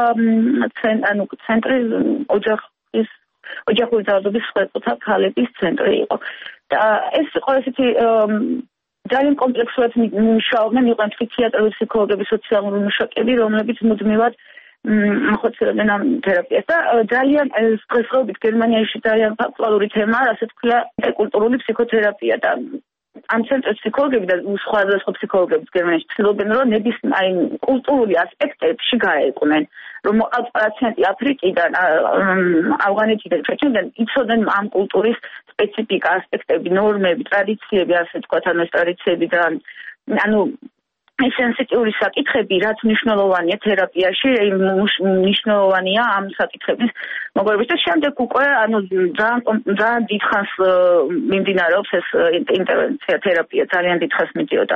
ანუ ცენტრი ოჯახის ოჯახური ძალადობის მსხვერპლთა ქალების ცენტრი იყო. და ეს იყო ესეთი ძალიან კომპლექსურად მუშაობდნენ, იყვნენ ფსიქიატრები, ფსიქოლოგები, სოციალური მუშაკები, რომლებიც მუდმივად ახორციელებდნენ ამ თერაპიას და ძალიან დღესდღეობით გერმანიაში ძალიან აქტუალური თემაა, რასაც ქვია ინტერკულტურული ფსიქოთერაპია და ამ ცენტრის ფსიქოლოგები და სხვადასხვა ფსიქოლოგები გერმანიაში ცდილობენ, რომ ნებისმიერ კულტურული ასპექტებში გაეყვნენ, რომ მოყავთ პაციენტი აფრიკიდან, ავღანეთიდან, ჩეჩნეთიდან, იცოდნენ ამ კულტურის სპეციფიკა, ასპექტები, ნორმები, ტრადიციები, ასე ვთქვათ, ანუ ეს ტრადიციები და ანუ ეს სენსიტიური საკითხები, რაც მნიშვნელოვანია თერაპიაში, მნიშვნელოვანია ამ საკითხების მოგებაში და შემდეგ უკვე ანუ ძალიან ძალიან დიდხანს მიმდინარეობს ეს ინტერვენცია, თერაპია ძალიან დიდხანს მიდიოდა.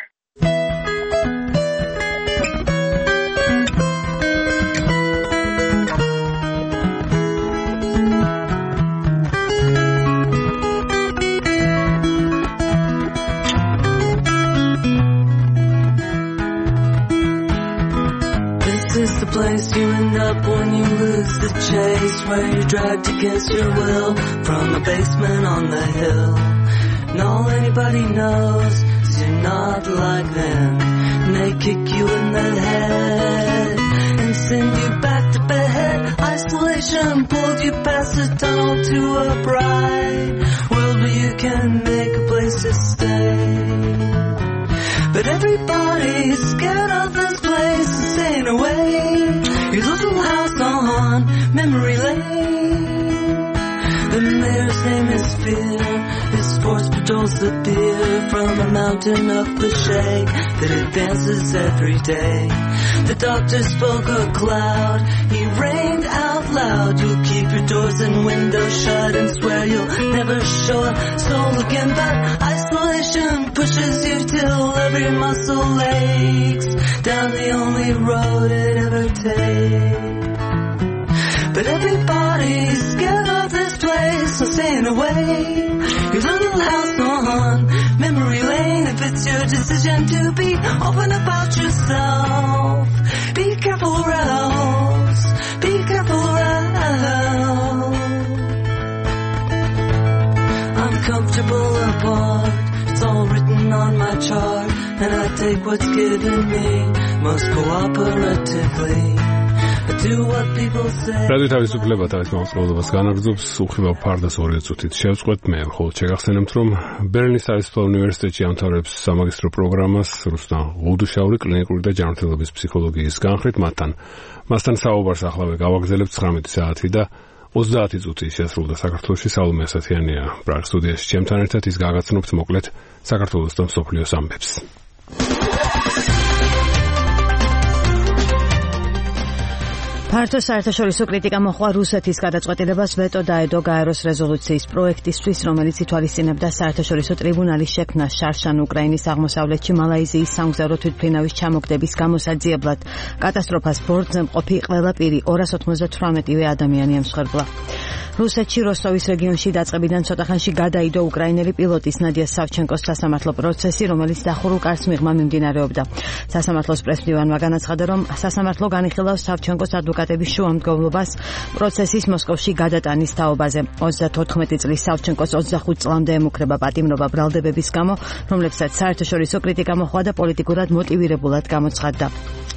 Place you end up when you lose the chase, where you're dragged against your will from a basement on the hill. And all anybody knows is you're not like them, and they kick you in the head and send you back to bed. Isolation pulled you past the tunnel to a bright world where you can make a place to stay. But everybody's scared of this place and staying away. Your little house on memory lane. The mayor's name is Fear. His sports patrols the beer from a mountain of cliche that advances every day. The doctor spoke a cloud. He rained out loud. You'll keep your doors and windows shut and swear you'll never show a soul again. But isolation pushes you till every muscle aches down the only road it ever takes. But everybody's scared of this place, so staying away. Your little house on memory lane. If it's your decision to be open about yourself, be careful or else, be careful or else. I'm comfortable apart, it's all written on my chart, and I take what's given me most cooperatively. But do what people say.
რადიო თავისუფლება თავის მაუწყებლობას განაგრძობს უხილავ ფარდას ორი წუთით შევწყვეტ მე ხოლო შეგახსენებთ რომ ბერლინის საერთო უნივერსიტეტში ამთავრებს სამაგისტრო პროგრამას რუსტამ ღუდუშაური კლინიკური და ჯანმრთელობის ფსიქოლოგიის განხრით მათთან მასთან საუბარსახლავე გავაგრძელებთ ცხრამეტი საათი და ოცდაათი წუთი შესრულდა საქართველოში საულმე ასათიანია პრაღის სტუდიაში ჩემთან ერთად ის გაგაცნობთ მოკლედ საქართველოს და მსოფლიოს ამბებს
ფართო საერთაშორისო კრიტიკა მოჰყვა რუსეთის გადაწყვეტილებას ვეტო დაედო გაეროს რეზოლუციის პროექტისთვის, რომელიც ითვალისწინებდა საერთაშორისო ტრიბუნალის შექმნას შარშან უკრაინის აღმოსავლეთში მალაიზიის სამგზავრო თვითმფრინავის ჩამოგდების გამოსაძიებლად. კატასტროფას ბორტზე მყოფი ყველა პირი ორას ოცდათვრამეტივე ადამიანი ემსხვერპლა. რუსეთში როსტოვის რეგიონში დაწყებიდან ცოტა ხანში გადაიდო უკრაინელი პილოტის ნადია სავჩენკოს სასამართლო პროცესი, რომელიც დახურულ კარს მიღმა მიმდინარეობდა. სასამართლოს პრესმდივანმა განაცხადა, რომ სასამართლო განიხილავს სავჩენკოს ადვოკატების შუამდგომლობას პროცესის მოსკოვში გადატანის თაობაზე. ოცდათოთხმეტი წლის სავჩენკოს ოცდახუთ წლამდე ემუქრება პატიმრობა ბრალდებების გამო, რომლებსაც საერთაშორისო კრიტიკა მოჰყვა და პოლიტიკურად მოტივირებულად გამოცხადდა.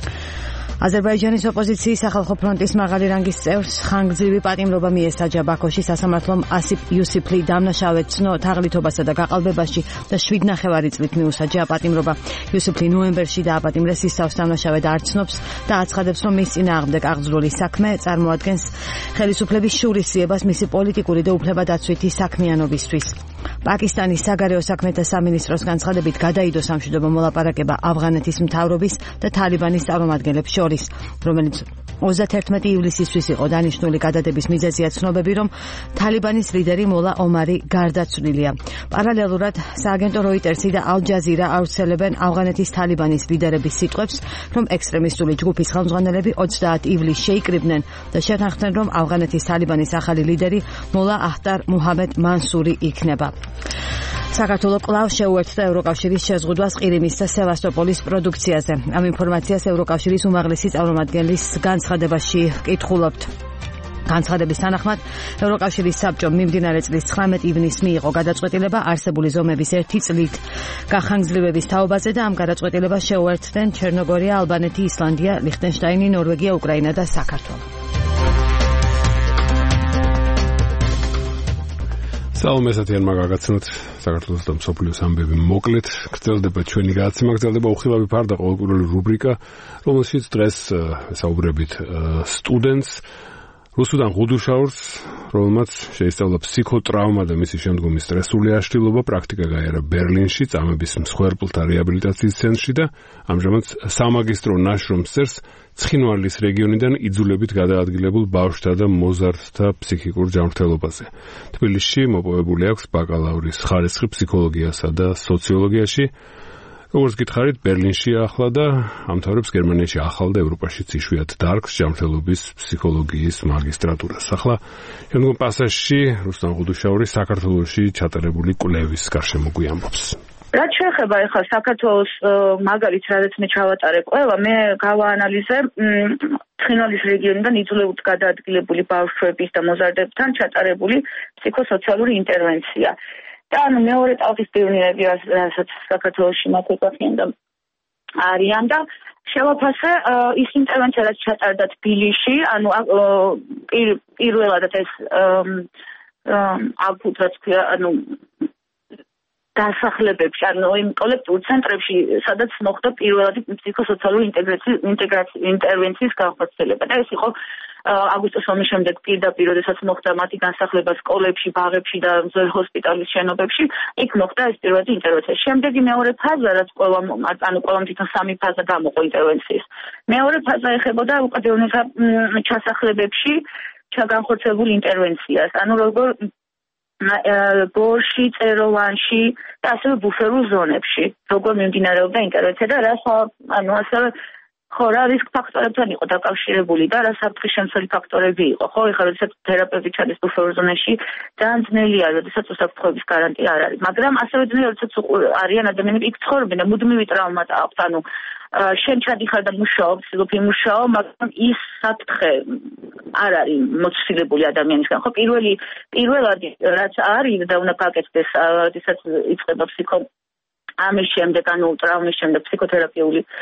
აზერბაიჯანის ოპოზიციის სახალხო ფრონტის მაღალი რანგის წევრს ხანგრძლივი პატიმრობა მიესაჯა ბაქოში სასამართლომ ასიპ იუსიფლი დამნაშავედ ცნო თაღლითობასა და გაყალბებაში და შვიდ ნახევარი წლით მიუსაჯა პატიმრობა. იუსიფლი ნოემბერში დააპატიმრეს, ისავს დამნაშავედ არ ცნობს და აცხადებს, რომ მის წინააღმდეგ აღძრული საქმე წარმოადგენს ხელისუფლების შურისძიებას მისი პოლიტიკური და უფლებადაცვითი საქმიანობისთვის. პაკისტანის საგარეო საქმეთა სამინისტროს განცხადებით გადაიდო სამშვიდობო მოლაპარაკება ავღანეთის მთავრობის და თალიბანის წარმომადგენლებს შორის, რომელიც ოცდაათერთმეტი ივლისისთვის იყო დანიშნული. გადადების მიზეზია ცნობები, რომ თალიბანის ლიდერი მოლა ომარი გარდაცვლილია. პარალელურად სააგენტო როიტერსი და ალ-ჯაზირა ავრცელებენ ავღანეთის თალიბანის ლიდერების სიტყვებს, რომ ექსტრემისტული ჯგუფის ხელმძღვანელები ოცდაათ ივლისს შეიკრიბნენ და შეთანხმდნენ, რომ ავღანეთის თალიბანის ახალი ლიდერი მოლა აჰტარ მუჰამედ მანსური იქნება. საქართველოს კვლავ შეუერთდა ევროკავშირის შეზღუდვას ყირიმის და სევასტოპოლის პროდუქციაზე. ამ ინფორმაციას ევროკავშირის უმაღლესი წარმომადგენლის განცხადებაში ვკითხულობთ. განცხადების თანახმად, ევროკავშირის საბჭომ მიმდინარე წლის ცხრამეტი ივნისს მიიღო გადაწყვეტილება არსებული ზომების ერთი წლით გახანგრძლივების თაობაზე და ამ გადაწყვეტილებას შეუერთდნენ ჩერნოგორია, ალბანეთი, ისლანდია, ლიხტენშტაინი, ნორვეგია, უკრაინა და საქართველო.
საულმე ასათიანმა გაგაცნოთ საქართველოს და მსოფლიოს ამბები მოკლედ. გრძელდება ჩვენი გადაცემა, გრძელდება უხილავი ფარდა ყოველკვირეული რუბრიკა, რომელშიც დღეს საუბრებით სტუდენტს რუსუდან ღუდუშაურს, რომელმაც შეისწავლა ფსიქოტრაუმა და მისი შემდგომი სტრესული აშლილობა, პრაქტიკა გაიარა ბერლინში, წამების მსხვერპლთა რეაბილიტაციის ცენტრში და ამჟამად სამაგისტრო ნაშრომს წერს ცხინვალის რეგიონიდან იძულებით გადაადგილებულ ბავშვთა და მოზარდთა ფსიქიკურ ჯანმრთელობაზე. თბილისში მოპოვებული აქვს ბაკალავრის ხარისხი ფსიქოლოგიასა და სოციოლოგიაში. როგორც გითხარით, ბერლინში ახლა და ამთავრებს გერმანიაში ახალ და ევროპაშიც იშვიათ დარგს ჯანმრთელობის ფსიქოლოგიის მაგისტრატურას. ახლა შემდგომ პასაჟში რუსტამ ღუდუშაური საქართველოში ჩატარებული კვლევის გარშემო გვიამბობს.
რაც შეეხება ახლა საქართველოს მაგალითს, რადგან მე ჩავატარე ყველა, მე გავაანალიზე ცხინვალის რეგიონიდან იძულებით გადაადგილებული ბავშვების და მოზარდებთან ჩატარებული ფსიქოსოციალური ინტერვენცია. და ანუ მეორე ტალღის პირნიები, რასაც საქართველოში მათეკახიან და არიან და შევაფასე ის ინტერვენცია, რაც ჩატარდა თბილისში, ანუ პირველადაც ეს აკუტ, რაც ქვია, ანუ დასახლებებში, ანუ იმ კოლექტიურ ცენტრებში, სადაც მოხდა პირველადი ფსიქოსოციალური ინტერვენციის განხორციელება. და ეს იყო აგვისტოს ომის შემდეგ პირდაპირ, როდესაც მოხდა მათი განსახლება სკოლებში, ბაღებში და ჰოსპიტალის შენობებში, იქ მოხდა ეს პირველადი ინტერვენცია. შემდეგი მეორე ფაზა, რაც ყველა, ანუ ყველამ თვითონ სამი ფაზა გამოყო ინტერვენციის. მეორე ფაზა ეხებოდა უკადეონთა ჩასახლებებში განხორციელებულ ინტერვენციას. ანუ როგორ ბორში, წეროვანში და ასევე ბუფერულ ზონებში, როგორ მიმდინარეობდა ინტერვენცია და რა ანუ ასევე ხო რა რისკ ფაქტორებთან იყო დაკავშირებული და რა საფრთხის შემცველი ფაქტორები იყო. ხო, ეხლა როდესაც თერაპევტი ჩადის ბუფერულ ზონაში, ძალიან ძნელია, როდესაც უსაფრთხოების გარანტია არ არის. მაგრამ ასევე ძნელია, როდესაც არიან ადამიანები იქ ცხოვრობენ და მუდმივი ტრავმა აქვთ, ანუ შენ ჩადიხარ და მუშაობ, ცდილობ იმუშაო, მაგრამ ის საფრთხე არ არის მოცილებული ადამიანისგან. ხო, პირველი პირველადი რაც არის და უნდა გაკეთდეს, როდესაც იწყება ფსიქო ამის შემდეგ, ანუ ტრავმის შემდეგ ფსიქოთერაპიული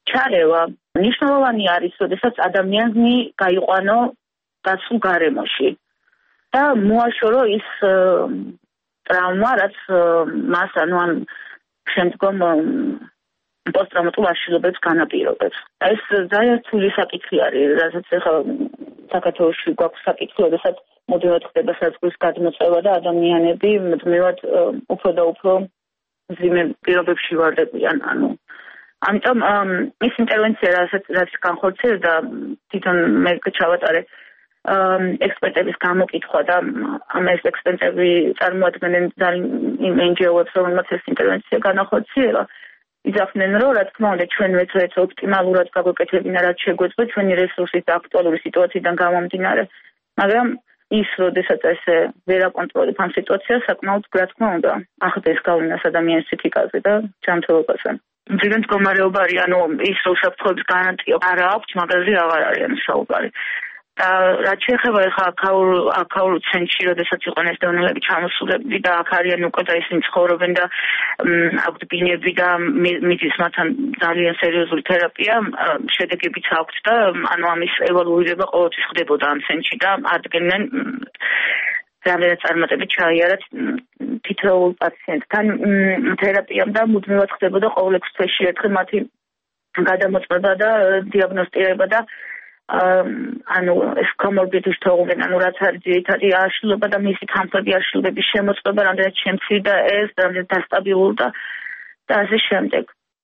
ჩარევა მნიშვნელოვანი არის, როდესაც ადამიანი გაიყვანო გაცვლ გარემოში და მოაშორო ის ტრავმა, რაც მას ანუ ამ შემდგომ პოსტტრაუმატულ აშლილობებს განაპირობებს. ეს ძალიან რთული საკითხი არის, რასაც ახლა საქართველოში გვაქვს საკითხი, როდესაც მუდმივად ხდება საზღვრის გადმოწევა და ადამიანები მუდმივად უფრო და უფრო მძიმე პირობებში ვარდებიან. ანუ ამიტომ ის ინტერვენცია, რასაც რაც განხორციელდა, თვითონ მე ჩავატარე ექსპერტების გამოკითხვა და ამ ეს ექსპერტები წარმოადგენენ იმ εν ჯი ო-ებს, რომელმაც ეს ინტერვენცია განახორციელა. იძახდნენ, რომ რა თქმა უნდა ჩვენ ვეცდებით ოპტიმალურად გაგვეკეთებინა, რაც შეგვეძლო ჩვენი რესურსის და აქტუალური სიტუაციიდან გამომდინარე, მაგრამ ის, როდესაც ესე ვერ აკონტროლებ ამ სიტუაციას, საკმაოდ რა თქმა უნდა ახდენს გავლენას ადამიანის ფსიქიკაზე და ჯანმრთელობაზე. მძიმე მდგომარეობა არის, ანუ ის რომ საფრთხეების გარანტია არ აქვს, მაგაზე აღარ არის ანუ საუბარი. და რაც შეეხება ახლა აქაურ აქაურ ცენტრში, როდესაც იყვნენ ეს დევნილები ჩამოსულები და აქ არიან უკვე და ისინი ცხოვრობენ და აქვთ ბინები და მიდის მათთან ძალიან სერიოზული თერაპია, შედეგებიც აქვთ და ანუ ამის ევალუირება ყოველთვის ხდებოდა ამ ცენტრში და ადგენენ რამდენად წარმატებით ჩაიარათ თითოეულ პაციენტთან თერაპიამ და მუდმივად ხდებოდა ყოველ ექვს თვეში ერთხელ მათი გადამოწმება და დიაგნოსტირება და ანუ ეს კომორბიდული თողობენ, ანუ რაც არის ძირითადი აშლილობა და მისი თანხმები აშლილობის შემოწმება, რამდენად შემცირდა ეს, რამდენად დასტაბილურდა და ასე შემდეგ.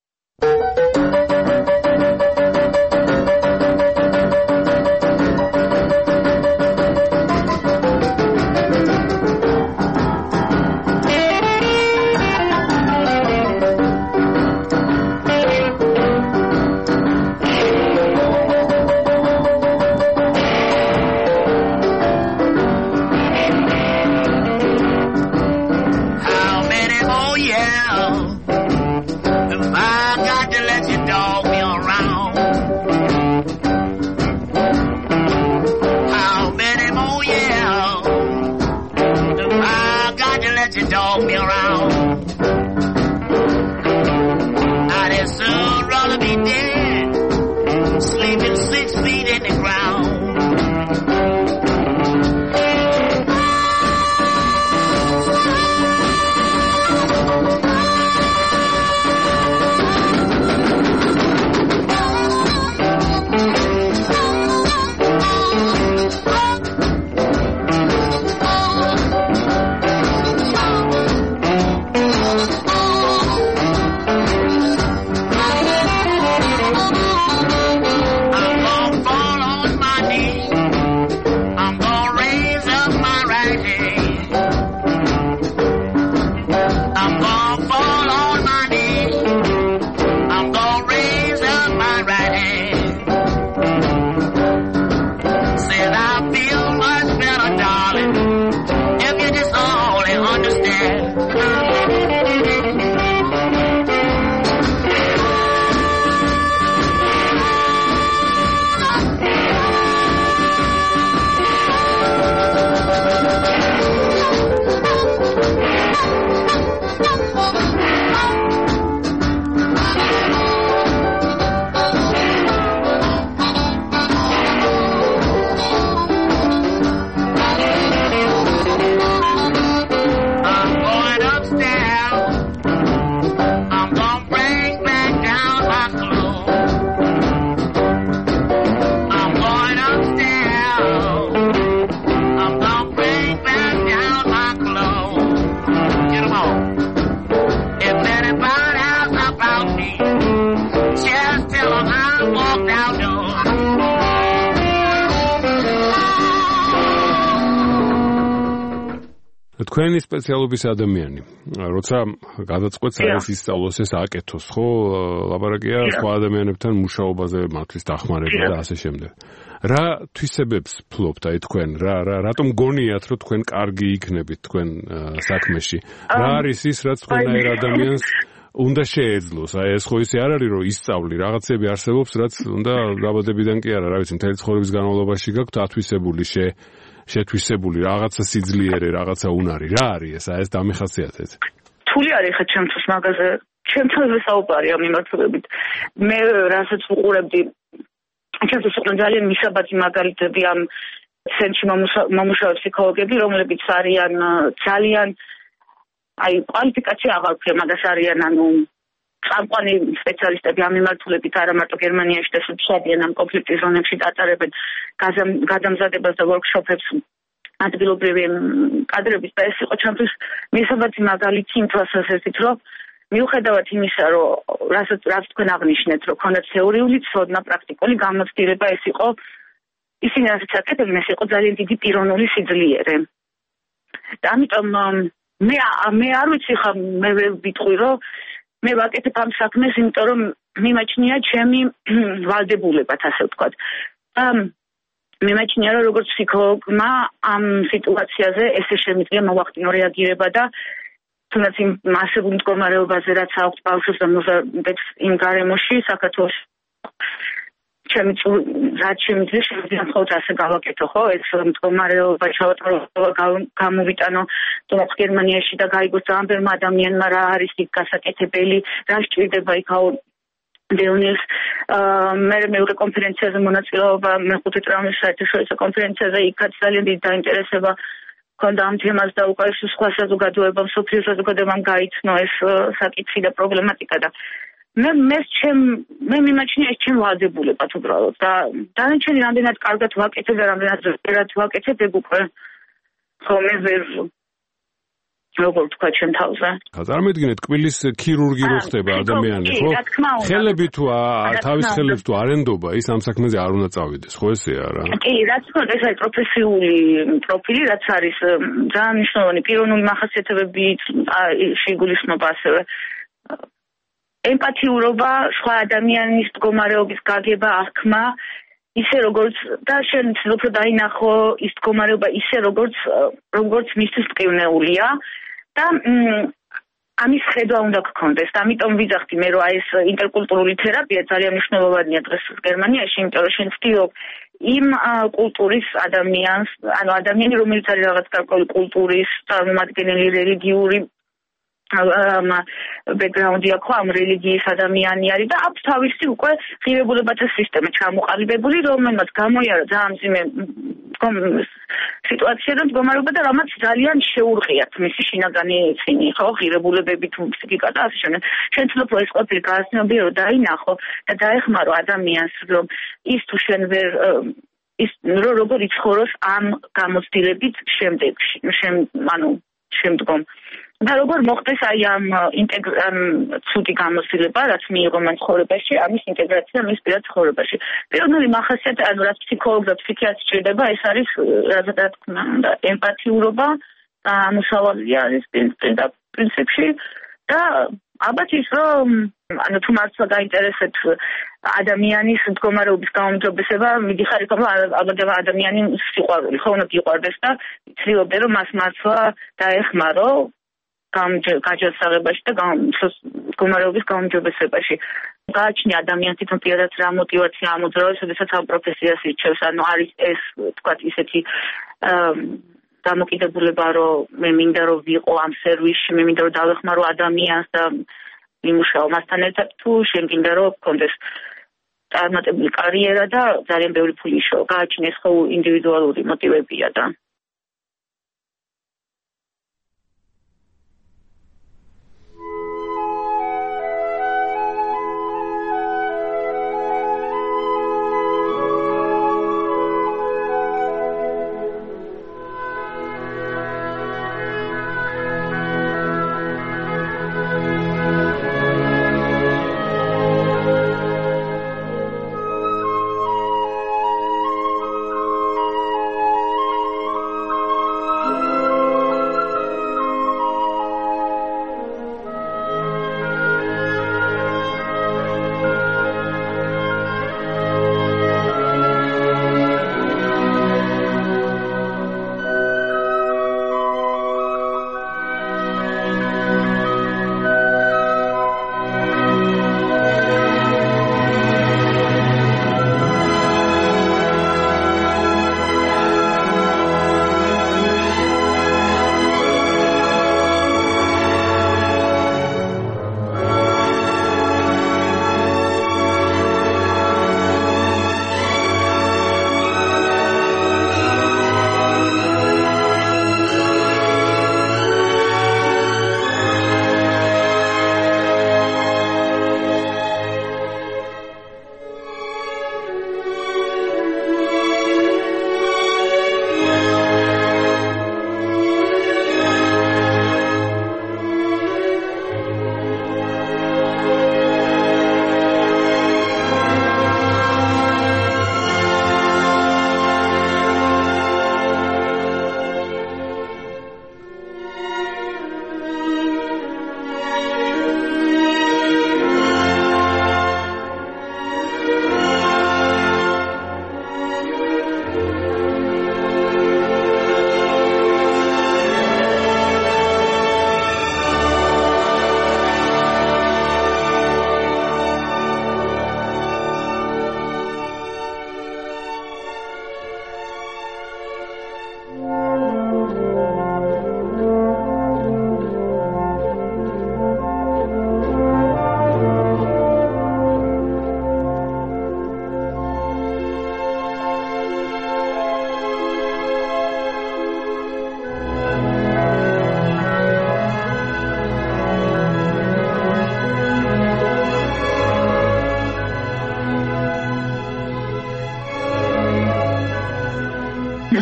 თქვენი სპეციალობის ადამიანი, როცა გადაწყვეტს არის ისწავლოს ეს აკეთოს, ხო, ლაპარაკია სხვა ადამიანებთან მუშაობაზე, მათთვის დახმარება და ასე შემდეგ. რა თვისებებს ფლობთ აი თქვენ, რა რა რატომ გონიათ, რომ თქვენ კარგი იქნებით თქვენ საქმეში? რა არის ის, რაც თქვენაერ ადამიანს უნდა შეეძლოს? აი ეს ხო ისე არ არის, რომ ისწავლი, რაღაცები არსებობს, რაც უნდა დაბადებიდან კი არა, რა ვიცი, მთელი ცხოვრების განმავლობაში გაქვთ ათვისებული შე შეთვისებული რაღაცა სიძლიერე, რაღაცა უნარი. რა არის ეს? აი ეს დამეხასიათეთ.
რთული არის ხა ჩემთვის მაგაზე. ჩემთან ვესაუბრე ამ მიმართულებით. მე რასაც ვუყურებდი, ჩემთვის იყო ძალიან მისაბაძი მაგალითები ამ ცენტრში მომუშავე ფსიქოლოგები, რომლებიც არიან ძალიან აი კვალიფიკაცია აღარ ქვია, მაგას არიან ანუ წამყვანი სპეციალისტები ამ მიმართულებით არა მარტო გერმანიაში და შედიან ამ კონფლიქტის ზონებში დაწარებენ გადამზადებას და ვორქშოპებს ადგილობრივი კადრების და ეს იყო ჩემთვის მისაბაძი მაგალითი იმ თვალსაზრისით, რომ მიუხედავად იმისა, რომ რასაც რაც თქვენ აღნიშნეთ, რომ ქონდათ თეორიული ცოდნა, პრაქტიკული გამოცდილება, ეს იყო ისინი რასაც აკეთებდნენ, ეს იყო ძალიან დიდი პიროვნული სიძლიერე. და ამიტომ მე მე არ ვიცი ხა მე ვიტყვი, რომ მე ვაკეთებ ამ საქმეს, იმიტომ რომ მიმაჩნია ჩემი ვალდებულებათ, ასე ვთქვათ. და მიმაჩნია, რომ როგორც ფსიქოლოგმა ამ სიტუაციაზე ესე შემიძლია მოვახდინო რეაგირება და თუნდაც იმ მასებულ მდგომარეობაზე, რაც აქვს ბავშვებს და მოზარდებს იმ გარემოში, საქართველოს ჩემი რაც შემიძლია შემიძლია მხოლოდ ასე გავაკეთო, ხო? ეს მდგომარეობა ჩავატარო, გამოვიტანო თუნდაც გერმანიაში და გაიგოს ძალიან ბევრმა ადამიანმა რა არის იქ გასაკეთებელი, რა სჭირდება იქაო დეონილს. მე მეორე კონფერენციაზე მონაწილეობა, მეხუთე ტრამვის საერთაშორისო კონფერენციაზე, იქაც ძალიან დიდი დაინტერესება ქონდა ამ თემას და უკვე სხვა საზოგადოებამ, სოფლიო საზოგადოებამ გაიცნო ეს საკითხი და პრობლემატიკა და მე მე ჩემ მე მიმაჩნია ეს ჩემ ვალდებულებად უბრალოდ და დანარჩენი რამდენად კარგად ვაკეთებ და რამდენად ზუსტად ვაკეთებ, ეგ უკვე ხო მე ვერ როგორ თქვა ჩემ თავზე.
წარმოიდგინეთ, კბილის ქირურგი რო ხდება ადამიანი, ხო? ხელები თუ თავის ხელებს თუ არ ენდობა, ის ამ საქმეზე არ უნდა წავიდეს, ხო ესეა რა?
კი, რაც თქმა უნდა, ეს არის პროფესიული პროფილი, რაც არის ძალიან მნიშვნელოვანი პიროვნული მახასიათებლები შეგულისხმობა ასევე ემპათიურობა, სხვა ადამიანის მდგომარეობის გაგება, აღქმა, ისე როგორც და შენ უფრო დაინახო ის მდგომარეობა ისე როგორც როგორც მისთვის მტკივნეულია და ამის ხედვა უნდა გქონდეს. და ამიტომ ვიძახდი მე, რომ აი ეს ინტერკულტურული თერაპია ძალიან მნიშვნელოვანია დღეს გერმანიაში, იმიტომ რომ შენ ვცდილობ იმ კულტურის ადამიანს, ანუ ადამიანი, რომელიც არის რაღაც გარკვეული კულტურის წარმომადგენელი, რელიგიური ბექგრაუნდი აქვს, ამ რელიგიის ადამიანი არის და აქვს თავისი უკვე ღირებულებათა სისტემა ჩამოყალიბებული, რომელმაც გამოიარა ძალიან მძიმე სიტუაცია და მდგომარეობა და რამაც ძალიან შეურღიათ მისი შინაგანი წინი, ხო, ღირებულებები თუ ფსიქიკა და ასე შემდეგ. შენ ცდილობ ეს ყოფილი გააცნობიერო, რომ დაინახო და დაეხმარო ადამიანს, რომ ის თუ შენ ვერ ის როგორ იცხოვროს ამ გამოცდილებით შემდეგში, შენ ანუ შემდგომ. და როგორ მოხდეს აი ამ ინტეგრამ ცუდი გამოცდილება, რაც მიიღო მან ცხოვრებაში, ამის ინტეგრაცია მის პირად ცხოვრებაში. პიროვნული მახასიათებლები, ანუ რაც ფსიქოლოგს და ფსიქიატრს ჭირდება, ეს არის რა თქმა უნდა ემპათიურობა და ამუშავებელია არის პრინციპში და ალბათ ის რომ ანუ თუ მართლა გაინტერესებს ადამიანის მდგომარეობის გაუმჯობესება, მიდიხარ იქ რომ ალბათ ადამიანი სიყვარული ხო უნდა გიყვარდეს და ცდილობდე რომ მას მართლა დაეხმარო გაჯანსაღებაში და მდგომარეობის გაუმჯობესებაში. გააჩნია ადამიანს თვითონ პირადად რა მოტივაცია ამოძრავებს, როდესაც ამ პროფესიას ირჩევს, ანუ არის ეს თქვათ ისეთი დამოკიდებულება, რომ მე მინდა რომ ვიყო ამ სერვისში, მე მინდა რომ დავეხმარო ადამიანს და ვიმუშაო მასთან ერთად, თუ შენ გინდა რომ გქონდეს წარმატებული კარიერა და ძალიან ბევრი ფული იშო. გააჩნიეს ხო ინდივიდუალური მოტივებია და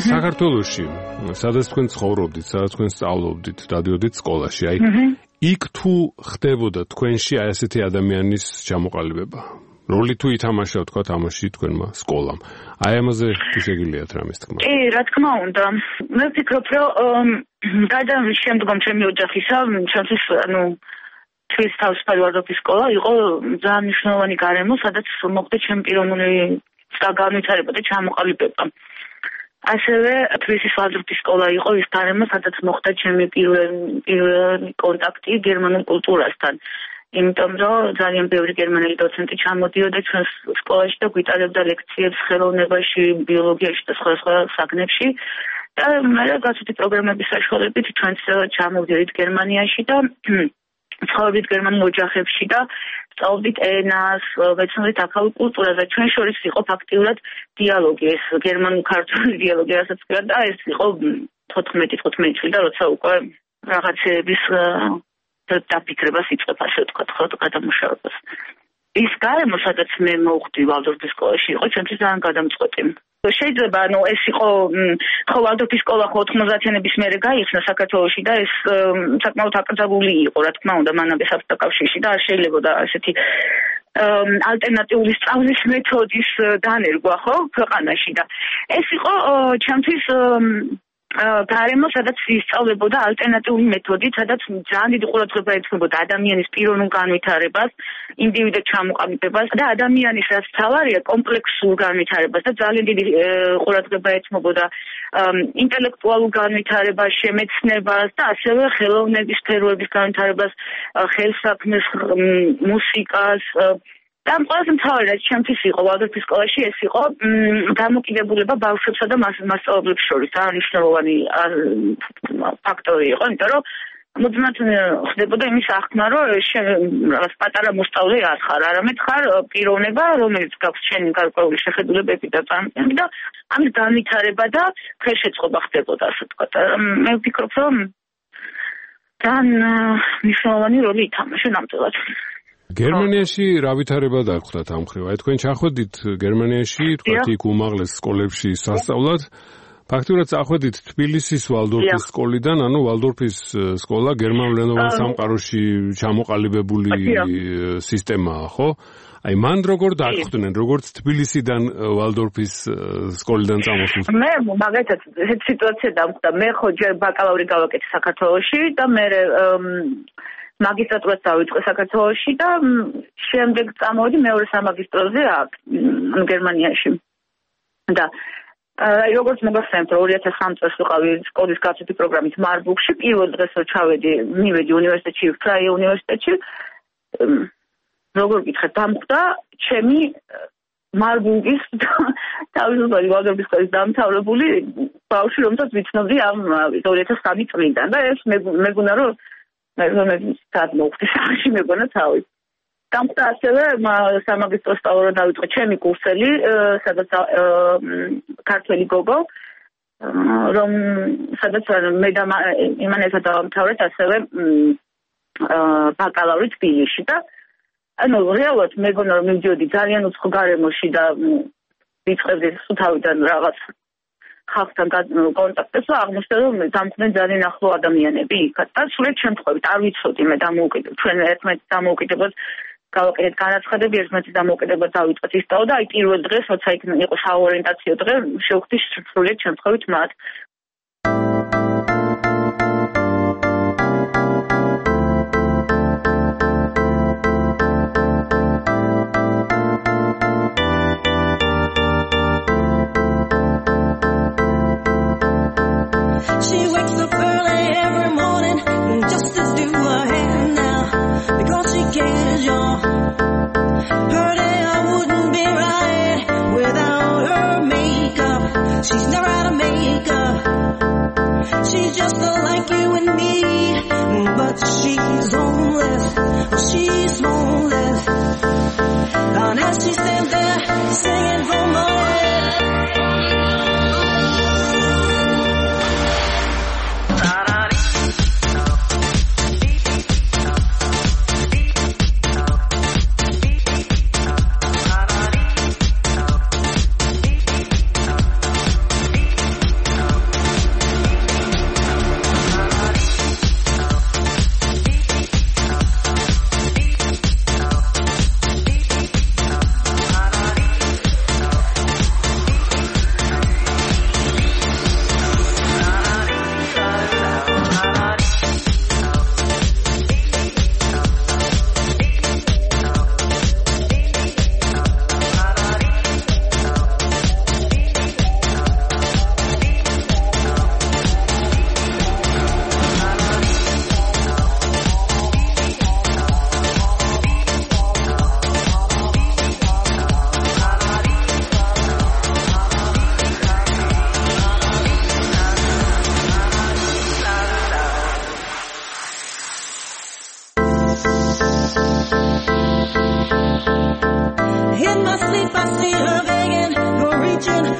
საქართველოში, სადაც თქვენ ცხოვრობდით, სადაც თქვენ სწავლობდით, დადიოდით სკოლაში, აი იქ თუ ხდებოდა თქვენში აი ასეთი ადამიანის ჩამოყალიბება, როლი თუ ითამაშა თქვა თამაში თქვენმა სკოლამ. აი ამაზე თუ შეგიძლიათ რამის თქმა.
კი, რა თქმა უნდა. მე ვფიქრობ, რომ გადამ შემდგომ ჩემი ოჯახისა, ჩემთვის ანუ თვის თავისუფალი ვარდოფის სკოლა იყო ძალიან მნიშვნელოვანი გარემო, სადაც მოხდა ჩემი პიროვნული განვითარება და ჩამოყალიბება. ასევე თვისის ვარდოფის სკოლა იყო ის გარემო, სადაც მოხდა ჩემი პირველი კონტაქტი გერმანულ კულტურასთან. იმიტომ რომ ძალიან ბევრი გერმანელი დოცენტი ჩამოდიოდა ჩვენს სკოლაში და გვიტარებდა ლექციებს ხელოვნებაში, ბიოლოგიაში და სხვა სხვა საგნებში. და მე გასული პროგრამების საშუალებით ჩვენც ჩამოვდით გერმანიაში და ცხოვრობდით გერმანულ ოჯახებში და სწავლობდით ენას, ვეცნობდით აქაურ კულტურას და ჩვენ შორის იყო ფაქტიურად დიალოგი, ეს გერმანულ-ქართული დიალოგი, რასაც ვქნა და ეს იყო თოთხმეტი თხუთმეტი წელი და როცა უკვე რაღაცეების დაფიქრებას იწყებ, ასე ვთქვათ, ხო, გადამუშავებას. ის გარემო, სადაც მე მოვხვდი ვალდორფის სკოლაში, იყო ჩემთვის ძალიან გადამწყვეტი. შეიძლება ანუ ეს იყო ხო ვალდორფის სკოლა ხო ოთხმოცდაათიანების მერე გაიხსნა საქართველოში და ეს საკმაოდ აკრძალული იყო, რა თქმა უნდა, მანამდე საბჭოთა კავშირში და არ შეიძლებოდა ასეთი ალტერნატიული სწავლის მეთოდის დანერგვა, ხო, ქვეყანაში და ეს იყო ჩემთვის გარემო, სადაც ისწავლებოდა ალტერნატიული მეთოდით, სადაც ძალიან დიდი ყურადღება ეთმობოდა ადამიანის პიროვნულ განვითარებას, ინდივიდის ჩამოყალიბებას და ადამიანის რაც თავარია კომპლექსურ განვითარებას და ძალიან დიდი ყურადღება ეთმობოდა ინტელექტუალურ განვითარებას, შემეცნებას და ასევე ხელოვნების სფეროების განვითარებას, ხელსაქმეს, მუსიკას და ყველაზე მთავარი რაც ჩემთვის იყო ვალდორფის სკოლაში ეს იყო დამოკიდებულება ბავშვებსა და მასწავლებლებს შორის ძალიან მნიშვნელოვანი ფაქტორი იყო, იმიტომ რომ მუდმივად ხდებოდა იმის აღქმა, რომ რაღაც პატარა მოსწავლე არ ხარ, არამედ ხარ პიროვნება, რომელიც გაქვს შენი გარკვეული შეხედულებები და წარმოდგენები და ამის განვითარება და ხელშეწყობა ხდებოდა, ასე ვთქვათ. მე ვფიქრობ, რომ ძალიან მნიშვნელოვანი როლი ითამაშა ნამდვილად.
გერმანიაში რა ვითარება დაგხვდათ ამ მხრივ? აი თქვენ ჩახვედით გერმანიაში, თქვათ იქ უმაღლეს სკოლებში სასწავლად. ფაქტურად წახვედით თბილისის ვალდორფის სკოლიდან, ანუ ვალდორფის სკოლა გერმანულენოვან სამყაროში ჩამოყალიბებული სისტემაა, ხო? აი მან როგორ დაგხვდნენ, როგორც თბილისიდან ვალდორფის სკოლიდან წამოსულს?
მე მაგათაც ესეთი სიტუაცია დამხვდა. მე ხო ჯერ ბაკალავრი გავაკეთე საქართველოში და მე მაგისტრატურას დავიწყე საქართველოში და შემდეგ წამოვიდი მეორე სამაგისტროზე აქ გერმანიაში. და აი როგორც მოგახსენებთ, ორი ათას სამი წელს ვიყავი სკოლის გასვლის პროგრამით მარბურგში, პირველ დღეს რომ ჩავედი, მივედი უნივერსიტეტში, ფრაიე უნივერსიტეტში, როგორ გითხეთ, დამხვდა ჩემი მარბურგის თავისუფალი ვალდორფის სკოლის დამთავრებული ბავშვი, რომელსაც ვიცნობდი ამ ორი ათას სამი წლიდან და ეს მეგონა რომ მე მე სად მოვხდი სახში მეგონა თავი. დამხვდა ასევე სამაგისტრო სწავლა დავიწყე ჩემი კურსელი, სადაც ქართველი გოგო, რომ სადაც მე და იმან ერთად დავამთავრეთ ასევე ბაკალავრი თბილისში და ანუ რეალურად მეგონა რომ მივდიოდი ძალიან უცხო გარემოში და ვიწყებდი თავიდან რაღაც ხალხთან კონტაქტებს და აღმოჩნდა რომ დამხდნენ ძალიან ახლო ადამიანები იქაც და სულ შემთხვევით არ ვიცოდი მე დამოუკიდებლად ჩვენ ერთმანეთს დამოუკიდებლად გავაკეთეთ განაცხადები ერთმანეთის დამოუკიდებლად დავიწყეთ ისწავლა და აი პირველ დღეს როცა იქ იყო საორიენტაციო დღე შევხვდი სრულად შემთხვევით მათ
She wakes up early every morning just to do her hair now because she cares, y'all. Her day I wouldn't be right without her makeup. She's never out of makeup. She's just like you and me, but she's homeless. She's homeless. And as she stands there singing for money.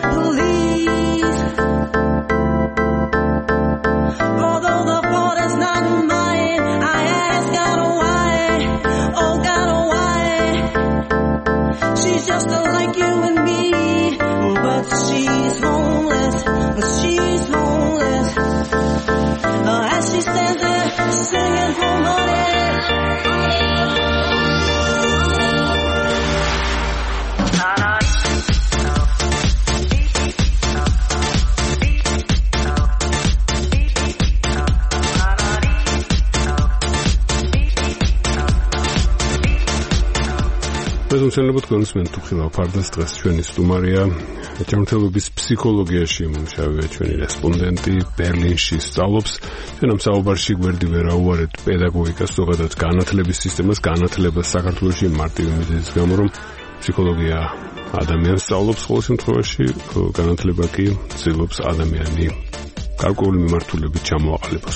please. Although the fault is not mine, I ask God why, oh God why. She's just like you and me, but she's homeless, but she's homeless. Uh, as she stands there singing for money.
მეზონცენლებოდ გონსმენ თუ ხილავ ფარდას დღეს ჩვენი სტუმარია ჯანმრთელობის ფსიქოლოგიაში მუშაობე ჩვენი რესპონდენტი ბერლინში სწავლობს. ჩვენ ამ საუბარში გვერდი ვერ აუვარეთ პედაგოგიკას, ზოგადად განათლების სისტემას, განათლებას საქართველოში მარტივი მიზეზის გამო, რომ ფსიქოლოგია ადამიანს სწავლობს, ყოველ შემთხვევაში განათლება კი ცდილობს ადამიანი გარკვეული მიმართულებით ჩამოაყალიბოს.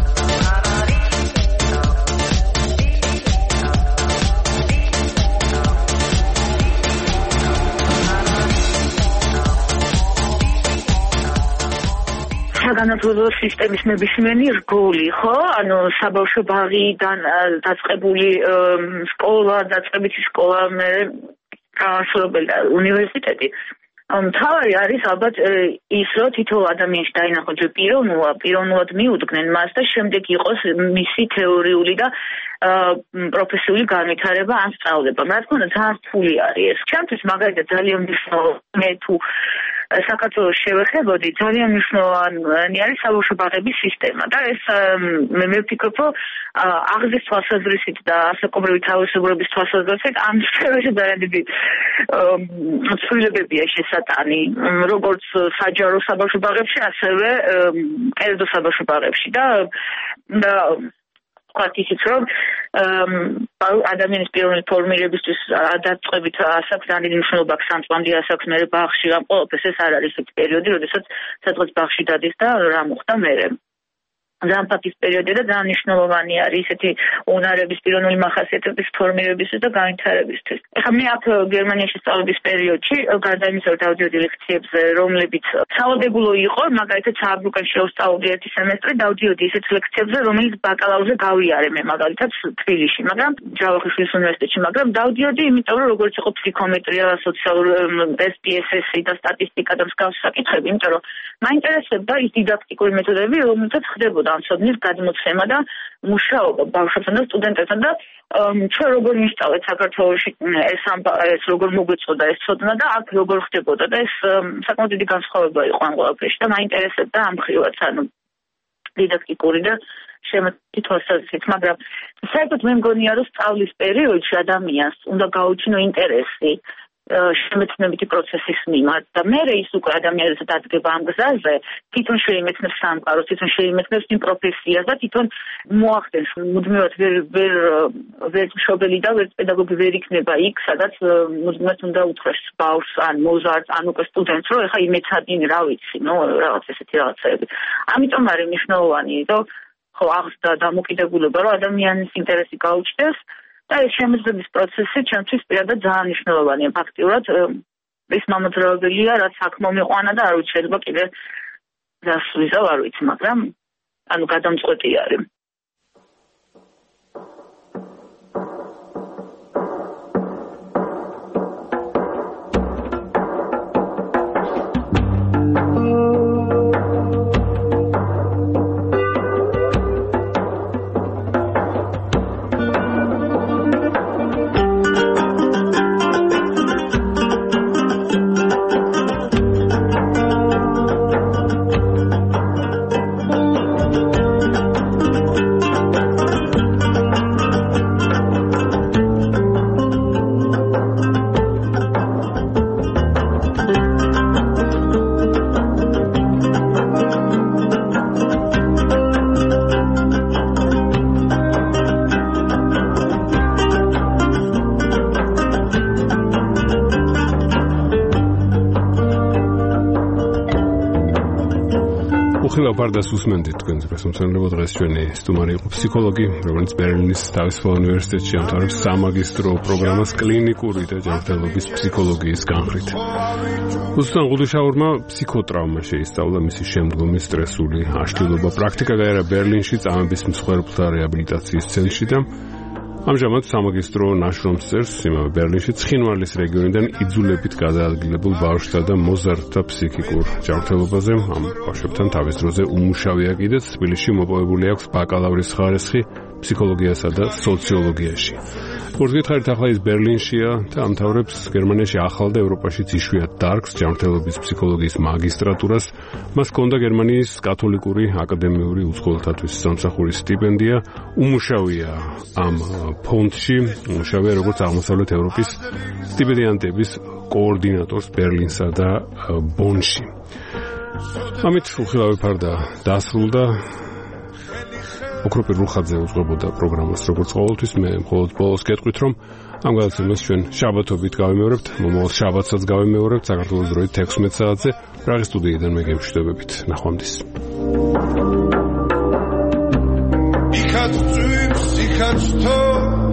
განათლების სისტემის ნებისმიერი რგოლი, ხო? ანუ საბავშვო ბაღიდან დაწყებული სკოლა, დაწყებითი სკოლა, მე ასრობელი უნივერსიტეტი. მთავარი არის ალბათ ის, რომ თითოეულ ადამიანს დაინახოს პიროვნულად, პიროვნულად მიუდგნენ მას და შემდეგ იყოს მისი თეორიული და პროფესიული განვითარება ან სწავლება. რა თქმა უნდა, ძალიან რთული არის ეს. ჩემთვის მაგალითად ძალიან მნიშვნელოვანია, მე თუ საქართველოს შევეხებოდი, ძალიან მნიშვნელოვანი არის საბავშვო ბაღების სისტემა და ეს მე მევფიქრობ, რომ აღზრდის თვალსაზრისით და ასაკობრივი თავისებურების თვალსაზრისით ამ სფეროში ძალიან დიდი ცვლილებებია შესატანი, როგორც საჯარო საბავშვო ბაღებში, ასევე კერძო საბავშვო ბაღებში და და ვთქვათ ისიც, რომ ადამიანის პიროვნული ფორმირებისთვის დაწყებით ასაკს ძალიან დიდი მნიშვნელობა აქვს, სამწვანე ასაკს, მერე ბაღში ამ ყველაფერს ეს არ არის ეს პერიოდი, როდესაც სადღაც ბაღში დადის და რა მოხდა მერე. ძალიან ფაქის პერიოდი და ძალიან მნიშვნელოვანი არის ესეთი უნარების პიროვნული მახასიათებლების ფორმირებისთვის და განვითარებისთვის. ეხლა მე აქ გერმანიაში სწავლების პერიოდში, გარდა იმისა, რომ დავდიოდი ლექციებზე, რომლებიც სავალდებულო იყო, მაგალითად სააბრუკანში რომ ვსწავლობდი ერთი სემესტრი, დავდიოდი ისეთ ლექციებზე, რომელიც ბაკალავრზე გავიარე მე, მაგალითად თბილისში, მაგრამ ჯავახიშვილის უნივერსიტეტში, მაგრამ დავდიოდი, იმიტომ რომ როგორც იყო ფსიქომეტრია, სოციალური ეს პი ეს ესი და სტატისტიკა და მსგავსი საკითხები, იმიტომ რომ მაინტერესებდა ის დიდაქტიკური მეთოდები, რომელთაც ხდებოდა ცოდნის გადმოცემა და მუშაობა ბავშვებთან და სტუდენტებთან და ჩვენ როგორ ვისწავლეთ საქართველოში ეს ეს როგორ მოგვეწოდა ეს ცოდნა და აქ როგორ ხდებოდა და ეს საკმაოდ დიდი განსხვავება იყო ამ ყველაფერში და მაინტერესებდა ამ ხრივაც, ანუ დიდაქტიკური და შემოწმებული თვალსაზრისით, მაგრამ საერთოდ მე მგონია, რომ სწავლის პერიოდში ადამიანს უნდა გაუჩინო ინტერესი შემეცნებითი პროცესის მიმართ და მერე ის უკვე ადამიანს დადგება ამ გზაზე, თვითონ შეიმეცნებს სამყაროს, თვითონ შეიმეცნებს იმ პროფესიას და თვითონ მოახდენს მუდმივად ვერ ვერ ვერ მშობელი და ვერ პედაგოგი ვერ იქნება იქ, სადაც მუდმივად უნდა უთხრეს ბავშვს ან მოზარდს ან უკვე სტუდენტს, რომ ეხა იმეცადინე, რა ვიცი, ნუ რაღაც ესეთი რაღაცები. ამიტომ არის მნიშვნელოვანი, რომ ხო აღსდა დამოკიდებულება, რომ ადამიანის ინტერესი გაუჩნდეს და ეს შემეცნების პროცესი ჩემთვის პირადად ძალიან მნიშვნელოვანია ფაქტიურად. ეს მამოძრავებელია, რაც აქ მომიყვანა და არ ვიცი, შეიძლება კიდე რას ვიზავ, არ ვიცი, მაგრამ ანუ გადამწყვეტი არის.
უხილავ ფარდას უსმენდით თქვენს პრესმომცემლებო. დღეს ჩვენი სტუმარი იყო ფსიქოლოგი, რომელიც ბერლინის თავისუფალ უნივერსიტეტში ამთავრებს სამაგისტრო პროგრამას კლინიკური და ჯანმრთელობის ფსიქოლოგიის განხრით. უსტან გუდუშაურმა ფსიქოტრაუმა შეისწავლა, მისი შემდგომი სტრესული აშლილობა. პრაქტიკა გაერა ბერლინში წამების მსხვერპლთა რეაბილიტაციის ცენტრში და ამჟამად სამაგისტრო ნაშრომს წერს იმავე ბერლინში ცხინვალის რეგიონიდან იძულებით გადაადგილებულ ბავშვთა და მოზარდთა ფსიქიკურ ჯანმრთელობაზე. ამ ბავშვებთან თავის დროზე უმუშავია კიდეც. თბილისში მოპოვებული აქვს ბაკალავრის ხარისხი ფსიქოლოგიასა და სოციოლოგიაში. გითხარით, ახლა ის ბერლინშია და ამთავრებს გერმანიაში ახალ და ევროპაშიც იშვიათ დარგს ჯანმრთელობის ფსიქოლოგიის მაგისტრატურას. მას ჰქონდა გერმანიის კათოლიკური აკადემიური უცხოელთათვის სამსახურის სტიპენდია. უმუშავია ამ ფონდში, უმუშავია როგორც აღმოსავლეთ ევროპის სტიპენდიანტების კოორდინატორს ბერლინსა და ბონში. ამით უხილავი ფარდა დასრულდა. ოქროპირ რუხაძე უძღვებოდა პროგრამას როგორც ყოველთვის. მე მხოლოდ ბოლოს გეტყვით, რომ ამ გადაცემას ჩვენ შაბათობით გავიმეორებთ, მომავალ შაბათსაც გავიმეორებთ საქართველოს დროით ექვსმეტ საათზე. პრაღის სტუდიიდან მე გემშვიდობებით. ნახვამდის. Ich hatte Träume, ich hatte